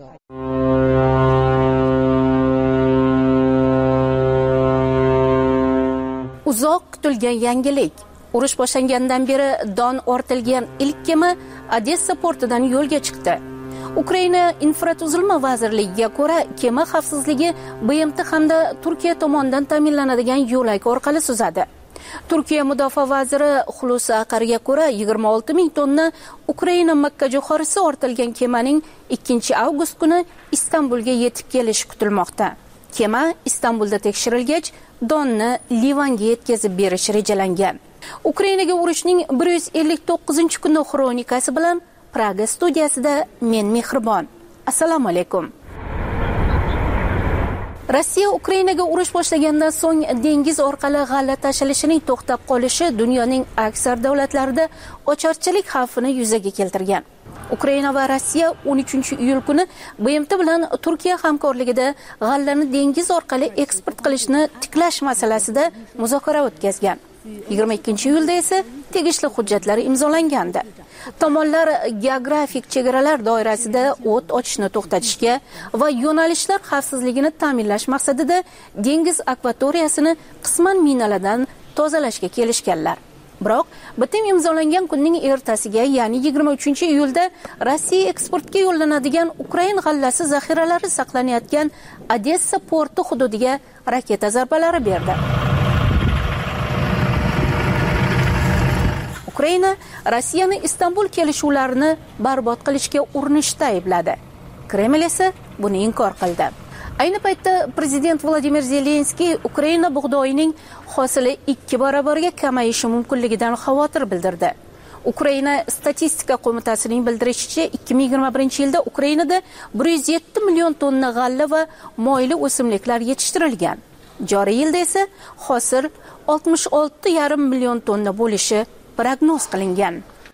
Uzoq kutilgan yangilik. Urush boshlangandan beri don ortilgan ilk kema Odessa portidan yo'lga chiqdi. Ukraina infratuzilma vazirligiga ko'ra, kema xavfsizligi BMT hamda Turkiya tomonidan ta'minlanadigan yo'lak orqali suzadi. Turkiya mudofaa vaziri Hulusi Aqarga ko'ra, 26 ming tonna Ukraina Makka jo'xorisi ortilgan kemaning 2-avgust kuni Istanbulga yetib kelishi kutilmoqda. Kema Istanbulda tekshirilgach, donni Livanga yetkazib berish rejalangan. Ukrainaga urushning 159-kuni xronikasi bilan Praga studiyasida men Mehribon. Assalomu alaykum. Rossiya Ukrainaga urush boshlagandan so'ng dengiz orqali g'alla tashilishining to'xtab qolishi dunyoning aksar davlatlarida ocharchilik xavfini yuzaga keltirgan. Ukraina va Rossiya 13-iyul kuni BMT bilan Turkiya hamkorligida g'allani dengiz orqali eksport qilishni tiklash masalasida muzokara o'tkazgan. 22-iyulda esa tegishli hujjatlar imzolangandi. Tomonlar geografik chegaralar doirasida o't ochishni to'xtatishga va yo'nalishlar xavfsizligini ta'minlash maqsadida dengiz akvatoriyasini qisman minalardan tozalashga kelishganlar. Biroq bitim imzolangan kunning ertasiga, ya'ni 23-iyulda Rossiya eksportga yo'llanadigan Ukrain g'allasi zaxiralari saqlanayotgan Odessa porti hududiga raketa zarbalari berdi. Ukraina Rossiyani Istanbul kelishuvlarini barbod qilishga urinishda aybladi. Kreml esa buni inkor qildi. Ayni paytda prezident Vladimir Zelenskiy Ukraina bug'doyining hosili 2 barobarga kamayishi mumkinligidan xavotir bildirdi. Ukraina statistika qo'mitasining bildirishicha, 2021-yilda Ukrainada 107 million tonna g'alla va moyli o'simliklar yetishtirilgan. Joriy yilda esa hosil 66,5 million tonna bo'lishi prognoz qilingan.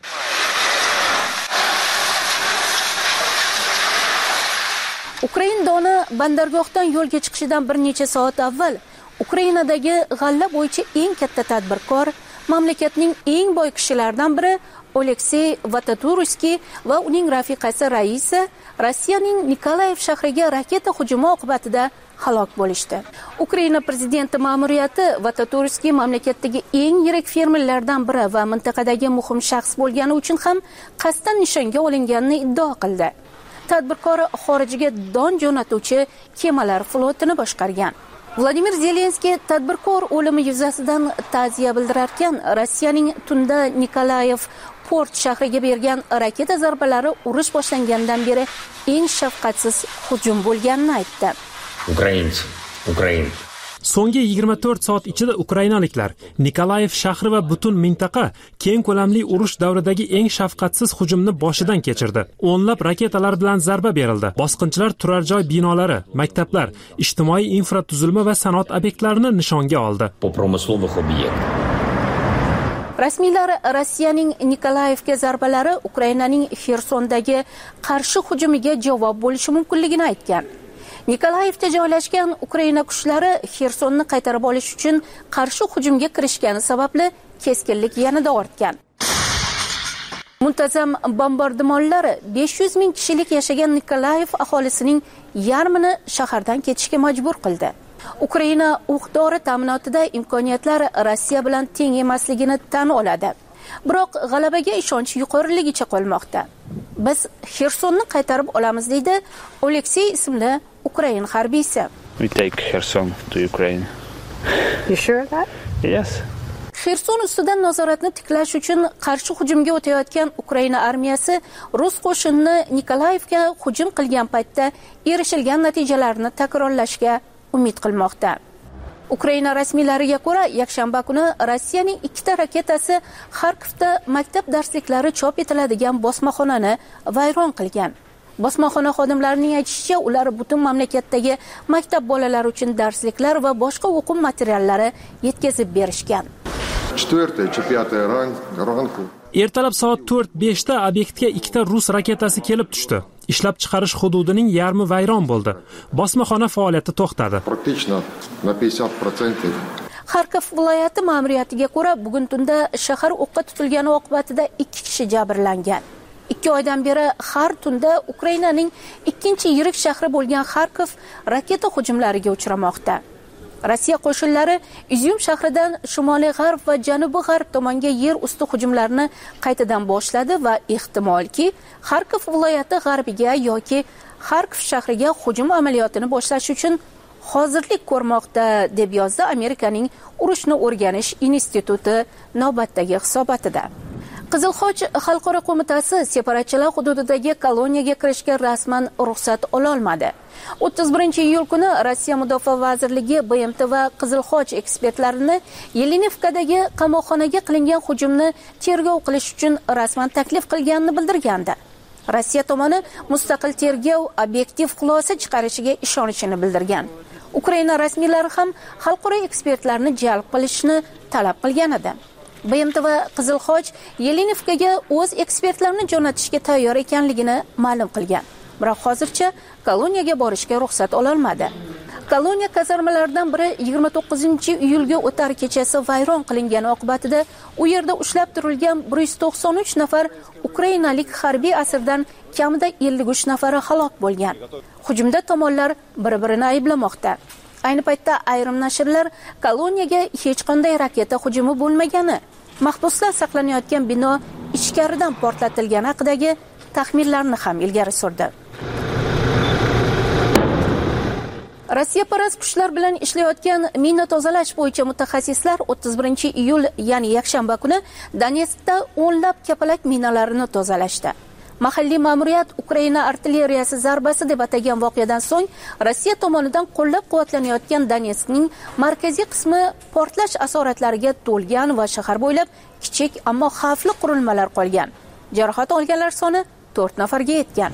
Ukraina doni bandargohdan yo'lga chiqishidan bir necha soat avval Ukrainadagi g'alla bo'yicha eng katta tadbirkor, mamlakatning eng boy kishilaridan biri Oleksiy Vataturskiy va uning rafiqasi Raisa Rossiyaning Nikolayev shahriga raketa hujumi oqibatida halok bo'lishdi. Ukraina prezidenti ma'muriyati Vataturskiy mamlakatdagi eng yirik fermerlardan biri va mintaqadagi muhim shaxs bo'lgani uchun ham qasddan nishonga olinganini iddao qildi. Tadbirkor xorijga don jo'natuvchi kemalar flotini boshqargan. Vladimir Zelenskiy tadbirkor o'limi yuzasidan ta'ziya bildirarkan, Rossiyaning tunda Nikolayev port shahriga bergan raketa zarbalari urush boshlangandan beri eng shafqatsiz hujum bo'lganini aytdi. Ukraina. So'nggi 24 soat ichida ukrainaliklar Nikolayev shahri va butun mintaqa keng ko'lamli urush davridagi eng shafqatsiz hujumni boshidan kechirdi. O'nlab raketalar bilan zarba berildi. Bosqinchilar turar joy binolari, maktablar, ijtimoiy infratuzilma va sanoat obyektlarini nishonga oldi. Rasmiylar Rossiyaning Nikolayevga zarbalari Ukrainaning Xersondagi qarshi hujumiga javob bo'lishi mumkinligini aytgan. Nikolayevda joylashgan Ukraina kuchlari Xersonni qaytarib olish uchun qarshi hujumga kirishgani sababli keskinlik yanada ortgan. Muntazam bombardimonlar 500 ming kishilik yashagan Nikolayev aholisining yarmini shahardan ketishga majbur qildi. Ukraina o'q-dori ta'minotida imkoniyatlar Rossiya bilan teng emasligini tan oladi. Biroq g'alabaga ishonch yuqoriligicha qolmoqda. Biz Xersonni qaytarib olamiz deydi Oleksiy ismli Ukraina harbiysi. We take Kherson to Ukraine. You sure of that? Yes. Xerson ustidan nazoratni tiklash uchun qarshi hujumga o'tayotgan Ukraina armiyasi rus qo'shinini Nikolayevga hujum qilgan paytda erishilgan natijalarni takrorlashga umid qilmoqda. Ukraina rasmiylariga ko'ra, yakshanba kuni Rossiyaning 2 raketasi Xarkovda maktab darsliklari chop etiladigan bosmaxonani vayron qilgan. Bosmaxona xodimlarining aytishicha, ular butun mamlakatdagi maktab bolalari uchun darsliklar va boshqa o'quv materiallari yetkazib berishgan. Ertalab soat 4:05 da obyektga 2 rus raketasi kelib tushdi. Ishlab chiqarish hududining yarmi vayron bo'ldi. Bosmaxona faoliyati to'xtadi. Xarkov viloyati ma'muriyatiga ko'ra, bugun tunda shahar o'qqa tutilgani oqibatida 2 kishi jabrlangan. 2 oydan beri har tunda Ukrainaning ikkinchi yirik shahri bo'lgan Xarkov raketa hujumlariga uchramoqda. Rossiya qo'shinlari Izyum shahridan shimoliy g'arb va janubiy g'arb tomonga yer usti hujumlarini qaytadan boshladi va ehtimolki Xarkov viloyati g'arbiga yoki Xarkov shahriga hujum amaliyotini boshlash uchun hozirlik ko'rmoqda, deb yozdi Amerikaning urushni o'rganish instituti navbatdagi hisobotida. Qizilxoch xalqaro qo'mitasi separatchilar hududidagi koloniyaga kirishga rasman ruxsat ola olmadi. 31-iyul kuni Rossiya Mudofaa vazirligi BMT va Qizilxoch ekspertlarini Yelenivkadagi qamoqxonaga qilingan hujumni tergov qilish uchun rasman taklif qilganini bildirgandi. Rossiya tomoni mustaqil tergov obyektiv xulosa chiqarishiga ishonishini bildirgan. Ukraina rasmiylari ham xalqaro ekspertlarni jalb qilishni talab qilgan edi. BMT va Qizilxoch Yelenivkaga o'z ekspertlarini jo'natishga tayyor ekanligini ma'lum qilgan. Biroq hozircha koloniyaga borishga ruxsat ola olmadi. Koloniya kazarmalaridan biri 29-iyulga o'tar kechasi vayron qilingani oqibatida u yerda ushlab turilgan 193 nafar ukrainalik harbiy asirdan kamida 53 nafari halok bo'lgan. Hujumda tomonlar bir-birini ayblamoqda. Ayni paytda ayrim nashrlar koloniyaga hech qanday raketa hujumi bo'lmagani, mahbuslar saqlanayotgan bino ichkaridan portlatilgani haqidagi taxminlarni ham ilgari surdi. Rossiya parast kuchlar bilan ishlayotgan mina tozalash bo'yicha mutaxassislar 31-iyul, ya'ni yakshanba kuni Donetskda o'nlab kapalak minalarini tozalashdi. Mahalliy ma'muriyat Ukraina artilleriyasi zarbasi deb atagan voqeadan so'ng Rossiya tomonidan qo'llab-quvvatlanayotgan Donetskning markaziy qismi portlash asoratlariga to'lgan va shahar bo'ylab kichik ammo xavfli qurilmalar qolgan. Jarohat olganlar soni 4 nafarga yetgan.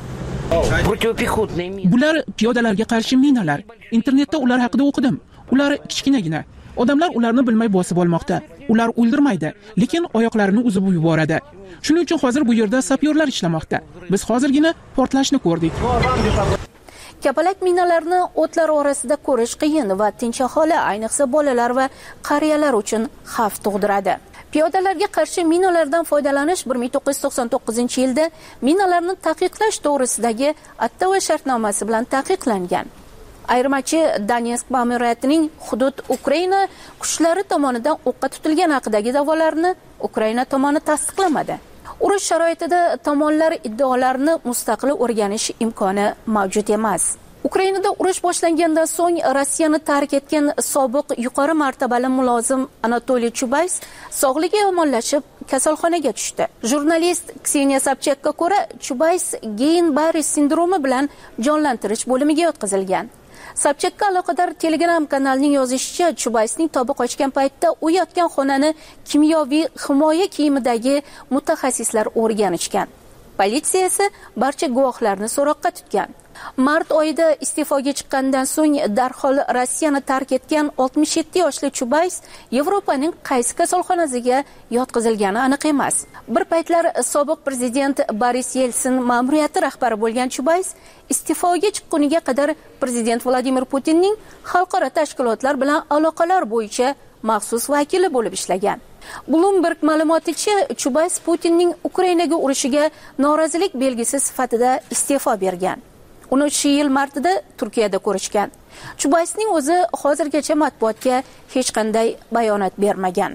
Bular piyodalarga qarshi minalar. Internetda ular haqida o'qidim. Ular kichkinagina. Odamlar ularni bilmay bosib olmoqda. Ular o'ldirmaydi, lekin oyoqlarini uzib yuboradi. Shuning uchun hozir bu yerda sapyorlar ishlamoqda. Biz hozirgina portlashni ko'rdik. Kapalak minalarni o'tlar orasida ko'rish qiyin va tinch aholi, ayniqsa bolalar va qariyalar uchun xavf tug'diradi. Piyodalarga qarshi minalardan foydalanish 1999-yilda minalarni taqiqlash to'g'risidagi Ottawa shartnomasi bilan taqiqlangan. Ayirmachi Donetsk ma'muriyatining hudud Ukraina kuchlari tomonidan o'qqa tutilgan haqidagi da'volarni Ukraina tomoni tasdiqlamadi. Urush sharoitida tomonlar iddaolarini mustaqil o'rganish imkoni mavjud emas. Ukrainada urush boshlangandan so'ng Rossiyani tark etgan sobiq yuqori martabali mulozim Anatoliy Chubays sog'ligi yomonlashib kasalxonaga tushdi. Jurnalist Kseniya Sobchakka ko'ra, Chubays Geyn-Barri sindromi bilan jonlantirish bo'limiga yotqizilgan. Sobchakka aloqador Telegram kanalining yozishicha, Chubaysning tobi qochgan paytda u yotgan xonani kimyoviy himoya kiyimidagi mutaxassislar o'rganishgan. Politsiya esa barcha guvohlarni so'roqqa tutgan. Mart oyida iste'foga chiqqandan so'ng darhol Rossiyani tark etgan 67 yoshli Chubays Yevropaning qaysi kasalxonasiga yotqizilgani aniq emas. Bir paytlar sobiq prezident Boris Yeltsin ma'muriyati rahbari bo'lgan Chubays iste'foga chiqquniga qadar prezident Vladimir Putinning xalqaro tashkilotlar bilan aloqalar bo'yicha maxsus vakili bo'lib ishlagan. Bloomberg ma'lumoticha, Chubays Putinning Ukrainaga urushiga norozilik belgisi sifatida iste'fo bergan. Uni shu yil martida Turkiyada ko'rishgan. Chubaysning o'zi hozirgacha matbuotga hech qanday bayonot bermagan.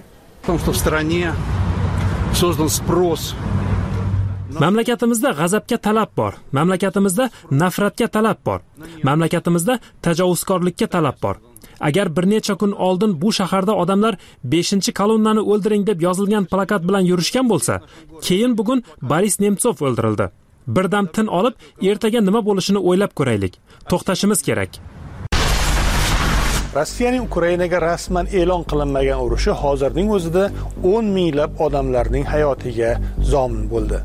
Mamlakatimizda g'azabga talab bor. Mamlakatimizda nafratga talab bor. Mamlakatimizda tajovuzkorlikka talab bor. Agar bir necha kun oldin bu shaharda odamlar 5-kolonnani o'ldiring deb yozilgan plakat bilan yurishgan bo'lsa, keyin bugun Boris Nemtsov o'ldirildi. Birdam tin olib, ertaga nima bo'lishini o'ylab ko'raylik. To'xtashimiz kerak. Rossiyaning Ukrainaga rasman e'lon qilinmagan urushi hozirning o'zida 10 minglab odamlarning hayotiga zomin bo'ldi.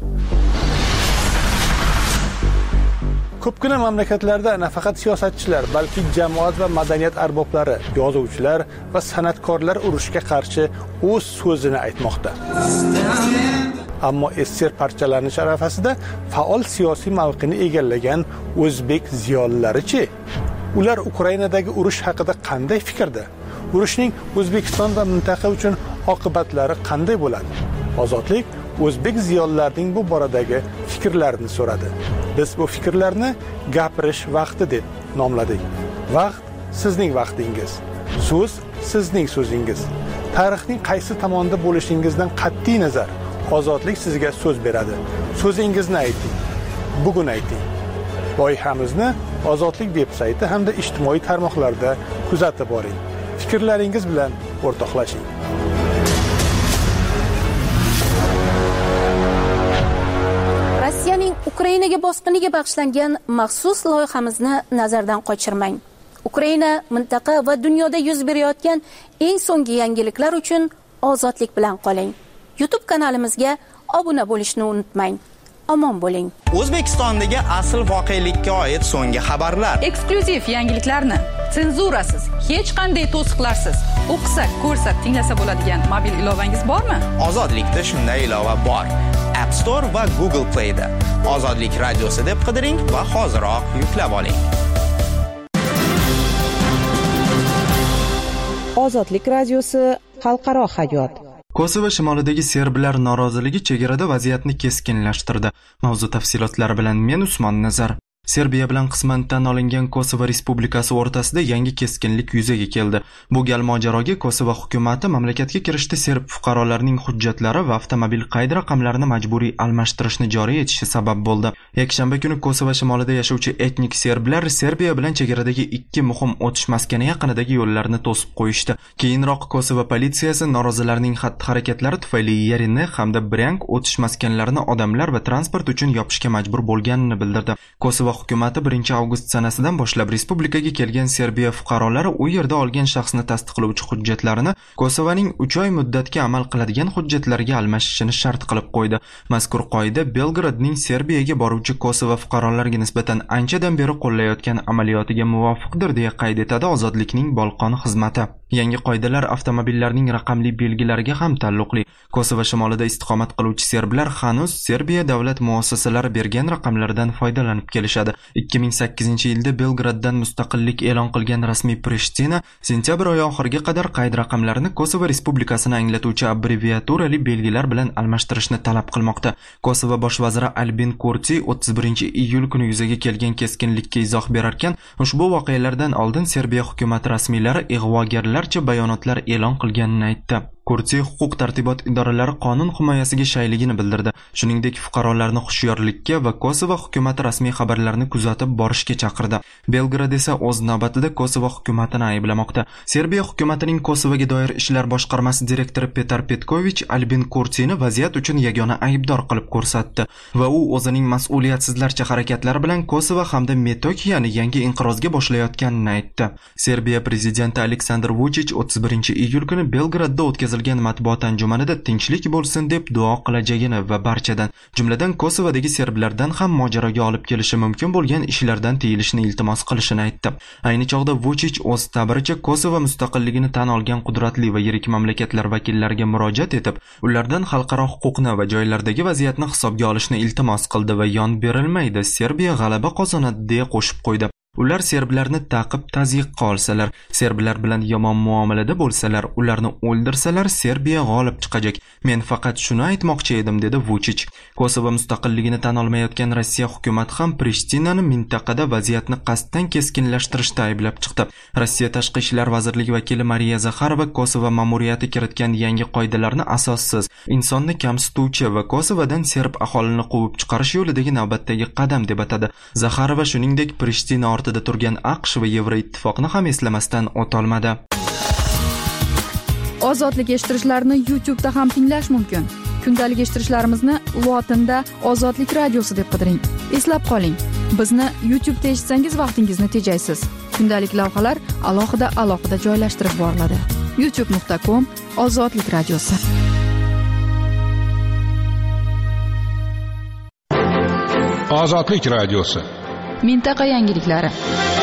Ko'pgina mamlakatlarda nafaqat siyosatchilar, balki jamoat va madaniyat arboblari, yozuvchilar va san'atkorlar urushga qarshi o'z so'zini aytmoqda. Ammo SSR parchalanish arafasida faol siyosiy mavqeni egallagan o'zbek ziyolilari-chi? Ular Ukrainadagi urush haqida qanday fikrda? Urushning O'zbekiston va mintaqa uchun oqibatlari qanday bo'ladi? Ozodlik o'zbek ziyolilarining bu boradagi fikrlarini so'radi. Biz bu fikrlarni gapirish vaqti deb nomladik. Vaqt sizning vaqtingiz. So'z sizning so'zingiz. Tarixning qaysi tomonda bo'lishingizdan qat'iy nazar ozodlik sizga so'z beradi. So'zingizni ayting. Bugun ayting. Loyihamizni Ozodlik veb-sayti hamda ijtimoiy tarmoqlarda kuzatib boring. Fikrlaringiz bilan o'rtoqlashing. Rossiyaning Ukrainaga bosqiniga bag'ishlangan maxsus loyihamizni nazardan qochirmang. Ukraina, mintaqa va dunyoda yuz berayotgan eng so'nggi yangiliklar uchun ozodlik bilan qoling. YouTube kanalimizga obuna bo'lishni unutmang. Omon bo'ling. O'zbekistondagi asl voqelikka oid so'nggi xabarlar, eksklyuziv yangiliklarni senzurasiz, hech qanday to'siqlarsiz o'qisa, ko'rsa, tinglasa bo'ladigan mobil ilovangiz bormi? Ozodlikda shunday ilova bor. App Store va Google Play da Ozodlik radiosi deb qidiring va hoziroq yuklab oling. Ozodlik radiosi xalqaro hayot. Kosovo shimolidagi serblar noroziligi chegarada vaziyatni keskinlashtirdi. Mavzu tafsilotlari bilan men Usmon Nazar. Serbiya bilan qisman tan olingan Kosovo Respublikasi o'rtasida yangi keskinlik yuzaga keldi. Bu gal mojaroga Kosovo hukumatı mamlakatga kirishda serb fuqarolarining hujjatlari va avtomobil qayd raqamlarini majburiy almashtirishni joriy etishi sabab bo'ldi. Yakshanba kuni Kosovo shimolida yashovchi etnik serblar Serbiya bilan chegaradagi ikki muhim o'tish maskani yaqinidagi yo'llarni to'sib qo'yishdi. Keyinroq Kosovo politsiyasi norozilarning xatti-harakatlari tufayli yerini hamda Bryansk o'tish maskanlarini odamlar va transport uchun yopishga majbur bo'lganini bildirdi. Kosovo hukumati 1 avgust sanasidan boshlab respublikaga kelgan Serbiya fuqarolari u yerda olgan shaxsni tasdiqlovchi hujjatlarini Kosovoning 3 oy muddatga amal qiladigan hujjatlarga almashishini shart qilib qo'ydi. Mazkur qoida Belgradning Serbiyaga boruvchi Kosovo fuqarolariga nisbatan anchadan beri qo'llayotgan amaliyotiga muvofiqdir deya qayd etadi Ozodlikning Bolqon xizmati. Yangi qoidalar avtomobillarning raqamli belgilariga ham taalluqli. Kosovo shimolida istiqomat qiluvchi serblar hanuz Serbiya davlat muassasalari bergan raqamlardan foydalanib kelishadi. 2008-yilda Belgraddan mustaqillik e'lon qilgan rasmiy Prishtina sentyabr oyi oxiriga qadar qayd raqamlarini Kosovo Respublikasini anglatuvchi abbreviaturali belgilar bilan almashtirishni talab qilmoqda. Kosovo bosh vaziri Albin Kurti 31-iyul kuni yuzaga kelgan keskinlikka izoh berarkan, ushbu voqealardan oldin Serbiya hukumati rasmiylari ig'vogarlarcha bayonotlar e'lon qilganini aytdi. Kurti huquq tartibot idoralari qonun himoyasiga shayligini bildirdi. Shuningdek, fuqarolarni hushyorlikka va Kosovo hukumati rasmiy xabarlarini kuzatib borishga chaqirdi. Belgrad esa o'z navbatida Kosovo hukumatini ayblamoqda. Serbiya hukumatining Kosovoga doir ishlar boshqarmasi direktori Petar Petkovich Albin Kurtini vaziyat uchun yagona aybdor qilib ko'rsatdi va u o'zining mas'uliyatsizlarcha harakatlari bilan Kosovo hamda Metokiyani yangi inqirozga boshlayotganini aytdi. Serbiya prezidenti Aleksandr Vuchich 31-iyul kuni Belgradda o'tkazilgan matbuot anjumanida tinchlik bo'lsin deb duo qilajagini va barchadan, jumladan Kosovodagi serblardan ham mojaroga olib kelishi mumkin bo'lgan ishlardan tiyilishni iltimos qilishini aytdi. Ayni chog'da Vuchich o'z ta'biricha Kosovo mustaqilligini tan olgan qudratli va yirik mamlakatlar vakillariga murojaat etib, ulardan xalqaro huquqni va joylardagi vaziyatni hisobga olishni iltimos qildi va yon berilmaydi, Serbiya g'alaba qozonadi deya qo'shib qo'ydi. Ular serblarni ta'qib tazyiqqa olsalar, serblar bilan yomon muomalada bo'lsalar, ularni o'ldirsalar, Serbiya g'olib chiqajak. Men faqat shuni aytmoqchi edim, dedi Vuchich. Kosovo mustaqilligini tan olmayotgan Rossiya hukumati ham Prishtinani mintaqada vaziyatni qasddan keskinlashtirishda ayblab chiqdi. Rossiya tashqi ishlar vazirligi vakili Mariya Zakharova Kosovo ma'muriyati kiritgan yangi qoidalarni asossiz, insonni kamsituvchi va Kosovodan serb aholini quvib chiqarish yo'lidagi navbatdagi qadam deb atadi. Zakharova shuningdek Prishtina ortida turgan AQSh va Yevroittifoqni ham eslamasdan o'tolmadi. Ozodlik eshittirishlarni YouTube da ham tinglash mumkin. Kundalik eshittirishlarimizni lotinda Ozodlik radiosi deb qidiring. Eslab qoling, bizni YouTube da eshitsangiz vaqtingizni tejaysiz. Kundalik lavhalar alohida joylashtirib boriladi. youtube.com/Ozodlik radiosi. Ozodlik radiosi. Mintaqa yangiliklari.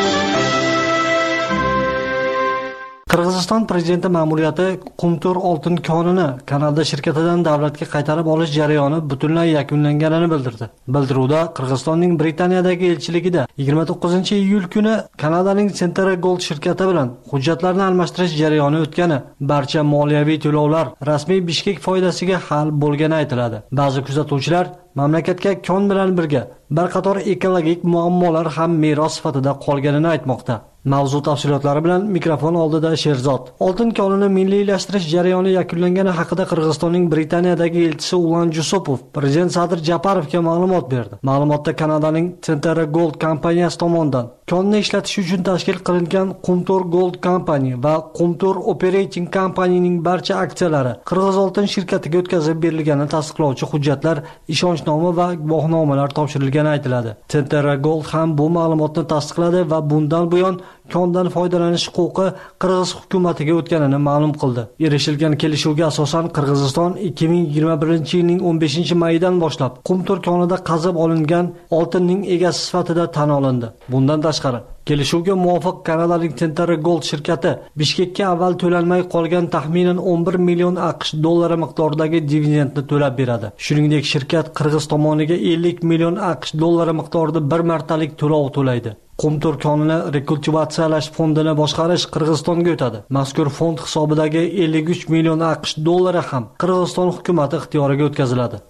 Qirg'iziston prezidenti ma'muriyati Qumtor oltin konini Kanada shirkatidan davlatga qaytarib olish jarayoni butunlay yakunlanganini bildirdi. Bildiruvda Qirg'izistonning Britaniyadagi elchiligida 29-iyul kuni Kanadaning Central Gold shirkati bilan hujjatlarni almashtirish jarayoni o'tgani, barcha moliyaviy to'lovlar rasmiy Bishkek foydasiga hal bo'lgani aytiladi. Ba'zi kuzatuvchilar mamlakatga kon bilan birga bir qator ekologik muammolar ham meros sifatida qolganini aytmoqda. Mavzu tafsilotlari bilan mikrofon oldida Sherzod. Oltin konini milliylashtirish jarayoni yakunlangani haqida Qirg'izistonning Britaniyadagi elchisi Ulan Jusupov prezident Sadir Japarovga ma'lumot berdi. Ma'lumotda Kanadaning Central Gold kompaniyasi tomonidan konni ishlatish uchun tashkil qilingan Qumtor Gold Company va Qumtor Operating Company'ning barcha aksiyalari Qirg'iz oltin shirkatiga o'tkazib berilgani tasdiqlovchi hujjatlar, ishonchnoma va guvohnomalar topshirilgani aytiladi. Central Gold ham bu ma'lumotni tasdiqladi va bundan buyon kondan foydalanish huquqi Qirg'iz hukumatiga o'tganini ma'lum qildi. Erishilgan kelishuvga asosan Qirg'iziston 2021-yilning 15-mayidan boshlab Qumtor konida qazib olingan oltinning egasi sifatida tan olindi. Bundan tashqari, kelishuvga muvofiq Kanadaning Central Gold shirkati Bishkekka avval to'lanmay qolgan taxminan 11 million AQSh dollari miqdoridagi dividendni to'lab beradi. Shuningdek, shirkat Qirg'iz tomoniga 50 million AQSh dollari miqdorida bir martalik to'lov to'laydi. Qumtor konini rekultivatsiyalash fondini boshqarish Qirg'izistonga o'tadi. Mazkur fond hisobidagi 53 million AQSh dollari ham Qirg'iziston hukumati ixtiyoriga o'tkaziladi.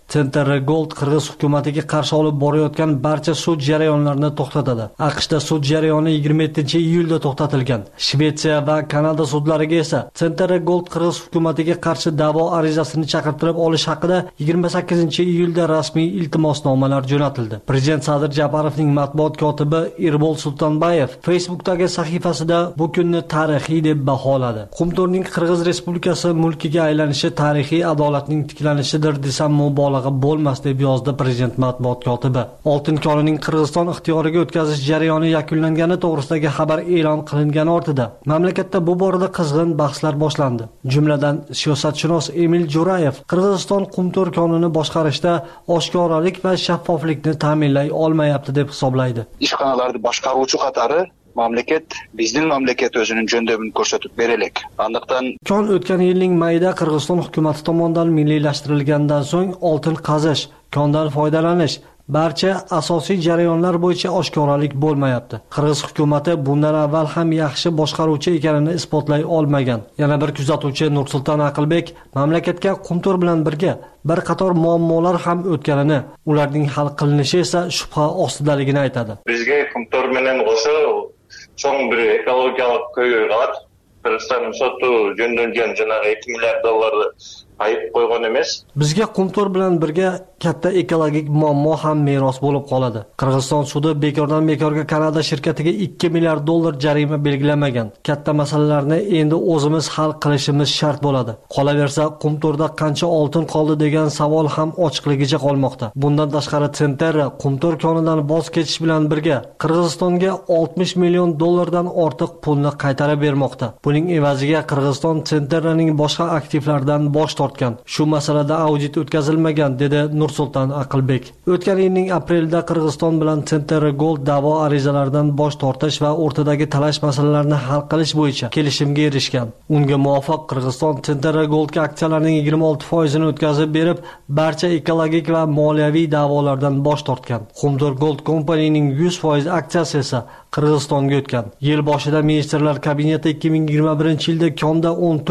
Centergold Qirg'iz hukumatiga qarshi olib borayotgan barcha sud jarayonlarini to'xtatadi. AQShda sud jarayoni 27-iyulda to'xtatilgan. Shvetsiya va Kanada sudlariga esa Centergold Qirg'iz hukumatiga qarshi da'vo arizasini chaqirtirib olish haqida 28-iyulda rasmiy iltimosnomalar jo'natildi. Prezident Sadir Japarovning matbuot kotibi Irbol Sultonbayev Facebook'dagi sahifasida bu kunni tarixiy deb baholadi. Qumtorning Qirg'iz Respublikasi mulkiga aylanishi tarixiy adolatning tiklanishidir desam mubolag'a bo'lmas deb yozdi prezident matbuot kotibi. Oltin konining Qirg'iziston ixtiyoriga o'tkazish jarayoni yakunlangani to'g'risidagi xabar e'lon qilingani ortida mamlakatda bu borada qizg'in bahslar boshlandi. Jumladan siyosatshunos Emil Jo'rayev Qirg'iziston qumtor konini boshqarishda oshkoralik va shaffoflikni ta'minlay olmayapti deb hisoblaydi. Ishxonalarni boshqaruvchi qatori mamlakat bizning mamlakat o'zining jo'ndabini ko'rsatib beraylik. Aniqdan kon o'tgan yilning mayida Qirg'iziston hukumati tomonidan milliylashtirilgandan so'ng oltin qazish, kondan foydalanish barcha asosiy jarayonlar bo'yicha oshkoralik bo'lmayapti. Qirg'iz hukumati bundan avval ham yaxshi boshqaruvchi ekanini isbotlay olmagan. Yana bir kuzatuvchi Nursulton Aqilbek mamlakatga qumtor bilan birga bir qator muammolar ham o'tganini, ularning hal qilinishi esa shubha ostidaligini aytadi. Bizga qumtor bilan qo'shib cho'ng bir ekologiyalik ko'yga qilib, Qirg'iziston sotu jo'ndangan janaga $2 milliard ayib qo'ygan emas. Bizga qumtor bilan birga katta ekologik muammo ham meros bo'lib qoladi. Qirg'iziston sudi bekordan bekorga Kanada shirkatiga $2 milliard jarima belgilamagan. Katta masalalarni endi o'zimiz hal qilishimiz shart bo'ladi. Qolaversa, qumtorda qancha oltin qoldi degan savol ham ochiqligicha qolmoqda. Bundan tashqari Centerra qumtor konidan voz kechish bilan birga Qirg'izistonga $60 million dan ortiq pulni qaytarib bermoqda. Buning evaziga Qirg'iziston Centerraning boshqa aktivlaridan bosh tortgan. Shu masalada audit o'tkazilmagan, dedi Nursulton Aqilbek. O'tgan yilning aprelida Qirg'iziston bilan Centergold da'vo arizalaridan bosh tortish va o'rtadagi talash masalalarini hal qilish bo'yicha kelishimga erishgan. Unga muvofiq Qirg'iziston Centergoldga aksiyalarning 26% ni o'tkazib berib, barcha ekologik va moliyaviy da'volardan bosh tortgan. Qumtor Gold kompaniyaning 100% aksiyasi esa Qirg'izistonga o'tgan. Yil boshida Ministrlar kabineti 2021-yilda konda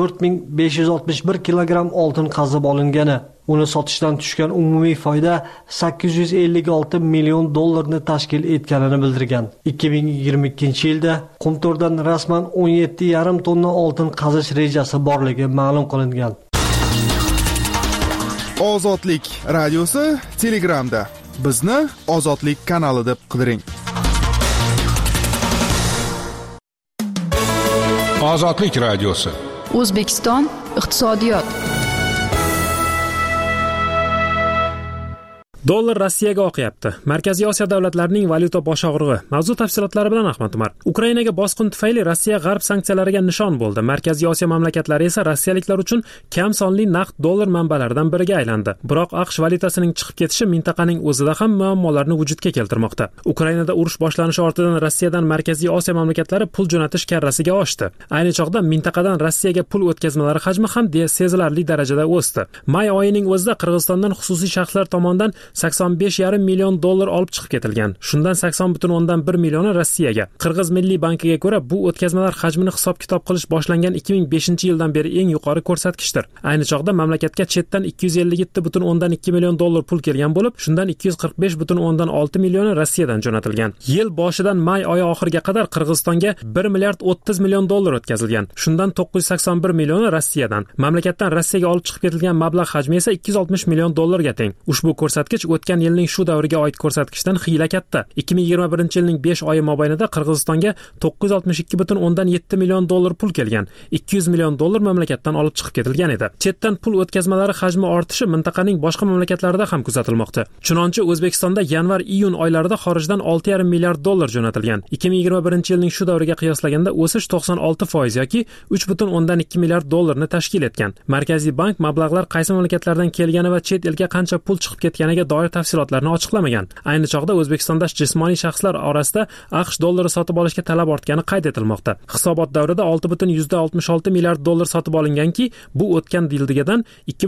14.561 kilogramm oltin qazib olingani, uni sotishdan tushgan umumiy foyda $856 million ni tashkil etganini bildirgan. 2022-yilda qumtordan rasman 17,5 tonna oltin qazish rejasi borligi ma'lum qilingan. Ozodlik radiosi Telegramda. Bizni Ozodlik kanali deb qidiring. Ozodlik radiosi. O'zbekiston iqtisodiyot. Dollar Rossiyaga oqyapti. Markaziy Osiyo davlatlarining valyuta bosh og'rig'i. Mavzu tafsilotlari bilan Ahmad Umar. Ukrainaga bosqin tufayli Rossiya g'arb sanksiyalariga nishon bo'ldi. Markaziy Osiyo mamlakatlari esa rossiyaliklar uchun kam sonli naqd dollar manbalaridan biriga aylandi. Biroq AQSh valyutasining chiqib ketishi mintaqaning o'zida ham muammolarni vujudga keltirmoqda. Ukrainada urush boshlanishi ortidan Rossiyadan Markaziy Osiyo mamlakatlari pul jo'natish karrasiga oshdi. Ayni chog'da mintaqadan Rossiyaga pul o'tkazmalari hajmi ham sezilarli darajada o'sdi. May oyining o'zida Qirg'izistondan xususiy shaxslar tomonidan $85,5 million olib chiqib ketilgan. Shundan 80,1 millioni Rossiyaga. Qirg'iz Milliy bankiga ko'ra, bu o'tkazmalar hajmini hisob-kitob qilish boshlangan 2005-yildan beri eng yuqori ko'rsatkichdir. Ayni chog'da mamlakatga chetdan $257,2 million pul kelgan bo'lib, shundan $245,6 millioni Rossiyadan jo'natilgan. Yil boshidan may oyi oxiriga qadar Qirg'izistonga $1,30 million o'tkazilgan. Shundan $981 millioni Rossiyadan. Mamlakatdan Rossiyaga olib chiqib ketilgan mablag' hajmi esa $260 million ga teng. Ushbu ko'rsatkich o'tgan yilning shu davriga oid ko'rsatkichdan xiyla katta. 2021-yilning 5 oyi mobaynida Qirg'izistonga $962,7 million pul kelgan. $200 million mamlakatdan olib chiqib ketilgan edi. Chetdan pul o'tkazmalari hajmi ortishi mintaqaning boshqa mamlakatlarida ham kuzatilmoqda. Chunonchi O'zbekistonda yanvar-iyun oylarida xorijdan $6,5 milliard jo'natilgan. 2021-yilning shu davriga qiyoslaganda o'sish 96% yoki $3,2 milliard ni tashkil etgan. Markaziy bank mablag'lar qaysi mamlakatlardan kelgani va chet elga qancha pul chiqib ketganiga doir tafsilotlarni ochiqlamagan. Ayni chog'da O'zbekistonda jismoniy shaxslar orasida AQSh dollari sotib olishga talab ortgani qayd etilmoqda. Hisobot davrida 6,66 milliard dollar sotib olinganki, bu o'tgan yildagidan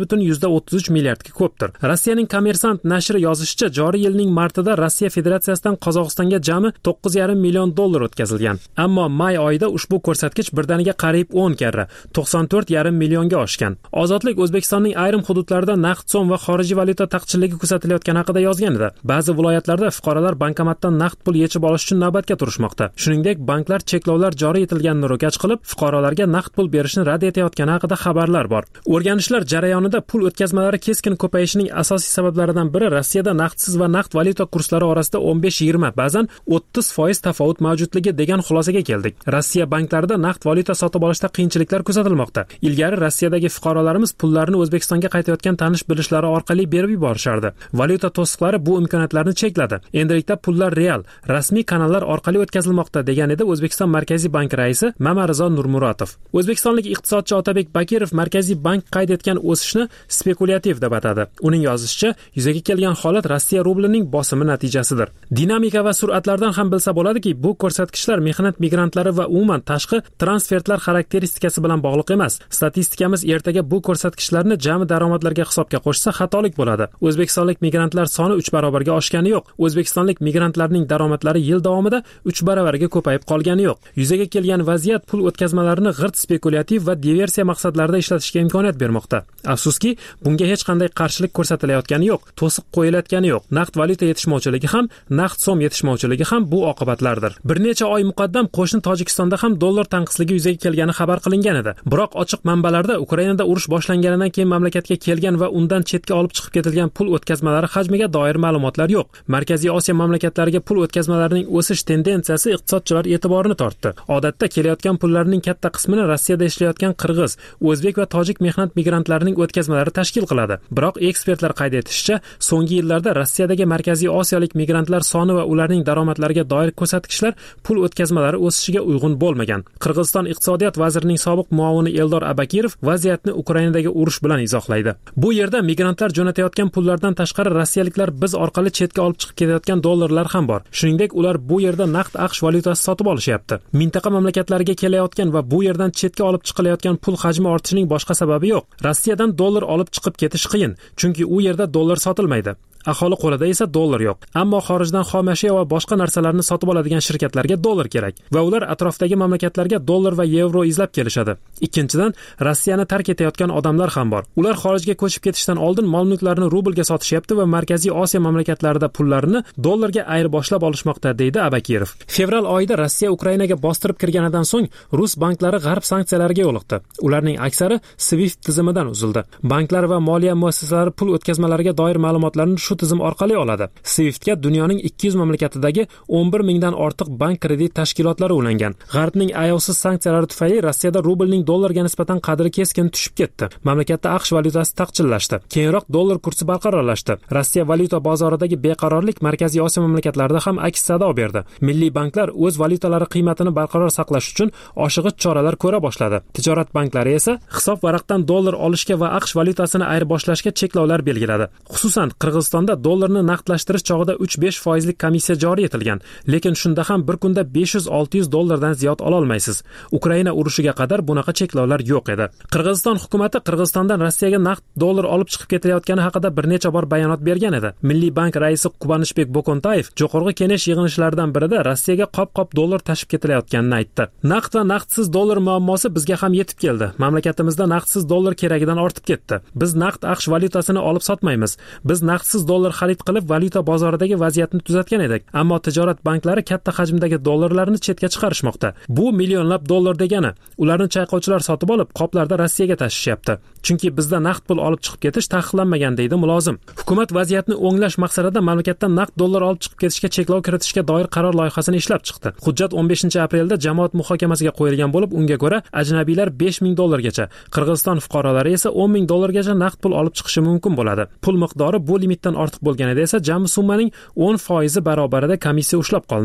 2,33 milliardga ko'pdir. Rossiyaning Kommersant nashri yozishicha, joriy yilning martida Rossiya Federatsiyasidan Qozog'istonga jami 9,5 million dollar o'tkazilgan. Ammo may oyida ushbu ko'rsatkich birdaniga qariyb 10 karra, 94,5 millionga oshgan. Ozodlik O'zbekistonning ayrim hududlarida naqd so'm va xorijiy valyuta taqchilligi kuzatilayotgani haqida yozgan edi. Ba'zi viloyatlarda fuqarolar bankomatdan naqd pul yechib olish uchun navbatga turishmoqda. Shuningdek, banklar cheklovlar joriy etilganini ro'kach qilib, fuqarolarga naqd pul berishni rad etayotgani haqida xabarlar bor. O'rganishlar jarayonida pul o'tkazmalari keskin ko'payishining asosiy sabablaridan biri Rossiyada naqdsiz va naqd valyuta kurslari orasida 15-20, ba'zan 30% tafovut mavjudligi degan xulosaga keldik. Rossiya banklarida naqd valyuta sotib olishda qiyinchiliklar kuzatilmoqda. Ilgari Rossiyadagi fuqarolarimiz pullarini O'zbekistonga qaytayotgan tanish-bilishlari orqali berib yuborishardi. Valyuta to'siqlari bu imkoniyatlarni chekladi. Endilikda pullar real, rasmiy kanallar orqali o'tkazilmoqda degan edi O'zbekiston Markaziy bank raisi Mamarizo Nurmuratov. O'zbekistonlik iqtisodchi Otabek Bakirov Markaziy bank qayd etgan o'sishni spekulyativ deb atadi. Uning yozishicha, yuzaga kelgan holat Rossiya rublining bosimi natijasidir. Dinamika va sur'atlardan ham bilsa bo'ladiki, bu ko'rsatkichlar mehnat migrantlari va umuman tashqi transfertlar xarakteristikasi bilan bog'liq emas. Statistikamiz ertaga bu ko'rsatkichlarni jami daromadlarga hisobga qo'shsa xatolik bo'ladi. O'zbekistonlik migrantlar soni 3 barobarga oshgani yo'q. O'zbekistonlik migrantlarning daromadlari yil davomida 3 baravarga ko'payib qolgani yo'q. Yuzaga kelgan vaziyat pul o'tkazmalarini g'irt spekulyativ va diversiya maqsadlarida ishlatishga imkoniyat bermoqda. Afsuski, bunga hech qanday qarshilik ko'rsatilayotgani yo'q, to'siq qo'yilayotgani yo'q. Naqd valyuta yetishmovchiligi ham, naqd so'm yetishmovchiligi ham bu oqibatlardir. Bir necha oy muqaddam qo'shni Tojikistonda ham dollar tanqisligi yuzaga kelgani xabar qilingan edi. Biroq ochiq manbalarda Ukrainada urush boshlanganidan keyin mamlakatga kelgan va undan chetga olib chiqib ketilgan pul o'tkazmalari hajmiga doir ma'lumotlar yo'q. Markaziy Osiyo mamlakatlariga pul o'tkazmalarining o'sish tendensiyasi iqtisodchilar e'tiborini tortdi. Odatda kelayotgan pullarning katta qismini Rossiyada ishlayotgan qirg'iz, o'zbek va tojik mehnat migrantlarining o'tkazmalari tashkil qiladi. Biroq ekspertlar qayd etishicha, so'nggi yillarda Rossiyadagi Markaziy Osiyolik migrantlar soni va ularning daromadlariga doir ko'rsatkichlar pul o'tkazmalari o'sishiga uyg'un bo'lmagan. Qirg'iziston iqtisodiyot vazirining sobiq muavini Eldor Abakirov vaziyatni Ukrainadagi urush bilan izohlaydi. Bu yerda migrantlar jo'natayotgan pullardan tashqari rossiyaliklar biz orqali chetga olib chiqib ketayotgan dollarlar ham bor. Shuningdek, ular bu yerda naqd AQSh valyutasi sotib olishyapti. Mintaqa mamlakatlariga kelayotgan va bu yerdan chetga olib chiqilayotgan pul hajmi ortishining boshqa sababi yo'q. Rossiyadan dollar olib chiqib ketish qiyin, chunki u yerda dollar sotilmaydi. Aholi qo'lida esa dollar yo'q. Ammo xorijdan xom ashyo va boshqa narsalarni sotib oladigan shirkatlarga dollar kerak va ular atrofdagi mamlakatlarga dollar va yevro izlab kelishadi. Ikkinchidan, Rossiyani tark etayotgan odamlar ham bor. Ular xorijga ko'chib ketishdan oldin mol-mulklarini rublga sotishyapti va Markaziy Osiyo mamlakatlarida pullarini dollarga ayirboshlab olishmoqda, deydi Abakirov. Fevral oyida Rossiya Ukrainaga bostirib kirganidan so'ng rus banklari g'arb sanksiyalariga yo'liqdi. Ularning aksari SWIFT tizimidan uzildi. Banklar va moliya muassasalari pul o'tkazmalariga doir ma'lumotlarni shu tizim orqali oladi. SWIFTga dunyoning 200 mamlakatidagi 11 mingdan ortiq bank kredit tashkilotlari ulangan. G'arbning ayovsiz sanksiyalari tufayli Rossiyada rublning dollarga nisbatan qadri keskin tushib ketdi. Mamlakatda AQSh valyutasi taqchillashdi. Keyinroq dollar kursi barqarorlashdi. Rossiya valyuta bozoridagi beqarorlik Markaziy Osiyo mamlakatlarida ham aks sado berdi. Milliy banklar o'z valyutalari qiymatini barqaror saqlash uchun oshig'ich choralar ko'ra boshladi. Tijorat banklari esa hisob varaqdan dollar olishga va AQSh valyutasini ayirboshlashga cheklovlar belgiladi. Xususan Qirg'izistonda dollarni naqdlashtirish chog'ida 3-5% komissiya joriy etilgan, lekin shunda ham bir kunda 500-600 dollardan ziyod ola olmaysiz. Ukraina urushiga qadar bunaqa cheklovlar yo'q edi. Qirg'iziston hukumati Qirg'izistondan Rossiyaga naqd dollar olib chiqib ketayotgani haqida bir necha bor bayonot bergan edi. Milliy bank raisi Qubanishbek Bokontayev Jo'qorg'i Kengash yig'ilishlaridan birida Rossiyaga qop-qop dollar tashib ketilayotganini aytdi. Naqd va naqdsiz dollar muammosi bizga ham yetib keldi. Mamlakatimizda naqdsiz dollar keragidan ortib ketdi. Biz naqd AQSh valyutasini olib sotmaymiz. Biz naqdsiz dollar xarid qilib valyuta bozoridagi vaziyatni tuzatgan edik. Ammo tijorat banklari katta hajmdagi dollarlarni chetga chiqarishmoqda. Bu millionlab dollar degani. Ularni chayqovchilar sotib olib, qoplarda Rossiyaga tashishyapti. Chunki bizda naqd pul olib chiqib ketish taqiqlanmagan, deydi mulozim. Hukumat vaziyatni o'nglash maqsadida mamlakatdan naqd dollar olib chiqib ketishga cheklov kiritishga doir qaror loyihasini ishlab chiqdi. Hujjat 15-aprelda jamoat muhokamasiga qo'yilgan bo'lib, unga ko'ra ajnabiylar 5000 dollargacha, Qirg'iziston fuqarolari esa 10000 dollargacha naqd pul olib chiqishi mumkin bo'ladi. Pul miqdori bu limitdan ortiq bo'lganida esa jami summaning 10% barobarida komissiya ushlab qolinadi.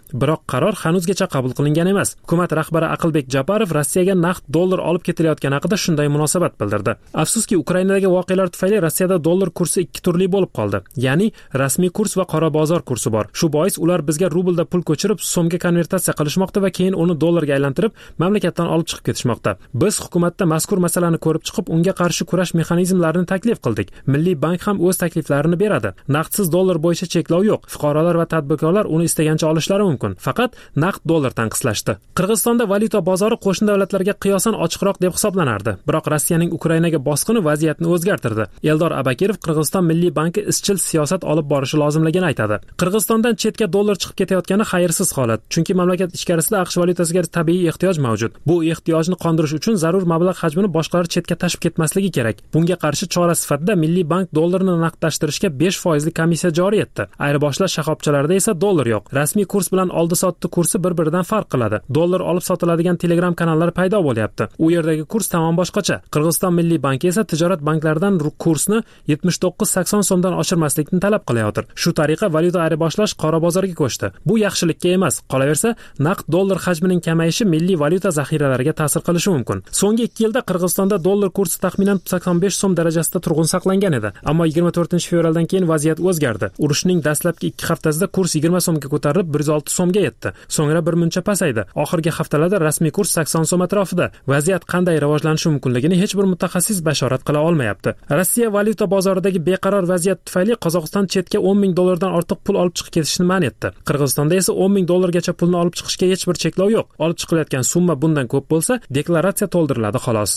Biroq qaror hanuzgacha qabul qilingan emas. Hukumat rahbari Aqlbek Japarov Rossiyaga naqd dollar olib ketilayotgani haqida shunday munosabat bildirdi. Afsuski, Ukrainadagi voqealar tufayli Rossiyada dollar kursi ikki turli bo'lib qoldi. Ya'ni rasmiy kurs va qora bozor kursi bor. Shu bois ular bizga rublda pul ko'chirib, so'mga konvertatsiya qilishmoqda va keyin uni dollarga aylantirib, mamlakatdan olib chiqib ketishmoqda. Biz hukumatda mazkur masalani ko'rib chiqib, unga qarshi kurash mexanizmlarini taklif qildik. Milliy bank ham o'z takliflarini beradi. Naqdsiz dollar bo'yicha cheklov yo'q. Fuqarolar va tadbirkorlar uni istagancha olishlari mumkin. Faqat naqd dollar tanqislashdi. Qirg'izistonda valyuta bozori qo'shni davlatlarga qiyosan ochiqroq deb hisoblanardi. Biroq Rossiyaning Ukrainaga bosqini vaziyatni o'zgartirdi. Eldor Abakirov Qirg'iziston Milliy banki izchil siyosat olib borishi lozimligini aytadi. Qirg'izistondan chetga dollar chiqib ketayotgani xayrsiz holat, chunki mamlakat ichkarisida AQSh valyutasiga tabiiy ehtiyoj mavjud. Bu ehtiyojni qondirish uchun zarur mablag' hajmini boshqalar chetga tashib ketmasligi kerak. Bunga qarshi chora sifatida Milliy bank dollarni naqdlashtirishga 5% komissiya joriy etdi. Ayirboshlash shoxobchalarida esa dollar yo'q. Rasmiy kurs bilan oldi-sotdi kursi bir-biridan farq qiladi. Dollar olib sotiladigan Telegram kanallar paydo bo'lyapti. U yerdagi kurs tamom boshqacha. Qirg'iziston Milliy banki esa tijorat banklaridan kursni 79-80 so'mdan oshirmaslikni talab qilayotir. Shu tariqa valyuta ayirboshlash qora bozorga ko'chdi. Bu yaxshilikka emas. Qolaversa, naqd dollar hajmining kamayishi milliy valyuta zaxiralariga ta'sir qilishi mumkin. So'nggi 2 yilda Qirg'izistonda dollar kursi taxminan 85 so'm darajasida turg'un saqlangan edi. Ammo 24-fevraldan keyin vaziyat o'zgardi. Urushning dastlabki 2 haftasida kurs 20 so'mga ko'tarilib 106 so'mga yetdi. So'ngra bir muncha pasaydi. Oxirgi haftalarda rasmiy kurs 80 so'm atrofida. Vaziyat qanday rivojlanishi mumkinligini hech bir mutaxassis bashorat qila olmayapti. Rossiya valyuta bozoridagi beqaror vaziyat tufayli Qozog'iston chetga 10 ming dollardan ortiq pul olib chiqib ketishni man etdi. Qirg'izistonda esa 10 ming dollargacha pulni olib chiqishga hech bir cheklov yo'q. Olib chiqilayotgan summa bundan ko'p bo'lsa, deklaratsiya to'ldiriladi xolos.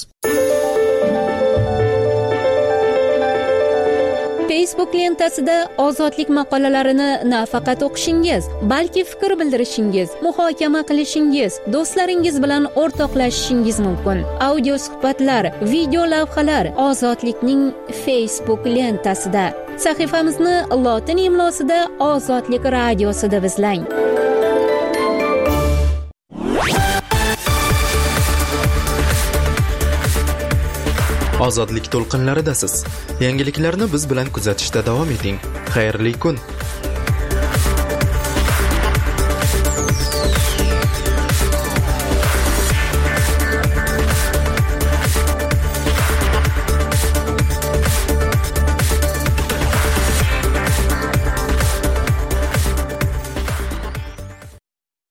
Facebook lentasida ozodlik maqolalarini nafaqat o'qishingiz, balki fikr bildirishingiz, muhokama qilishingiz, do'stlaringiz bilan o'rtoqlashishingiz mumkin. Audio suhbatlar, video lavhalar Ozodlikning Facebook lentasida. Sahifamizni lotin imlosida Ozodlik radiosi deb izlang. Ozodlik to'lqinlaridasiz. Yangiliklarni biz bilan kuzatishda davom eting. Xayrli kun.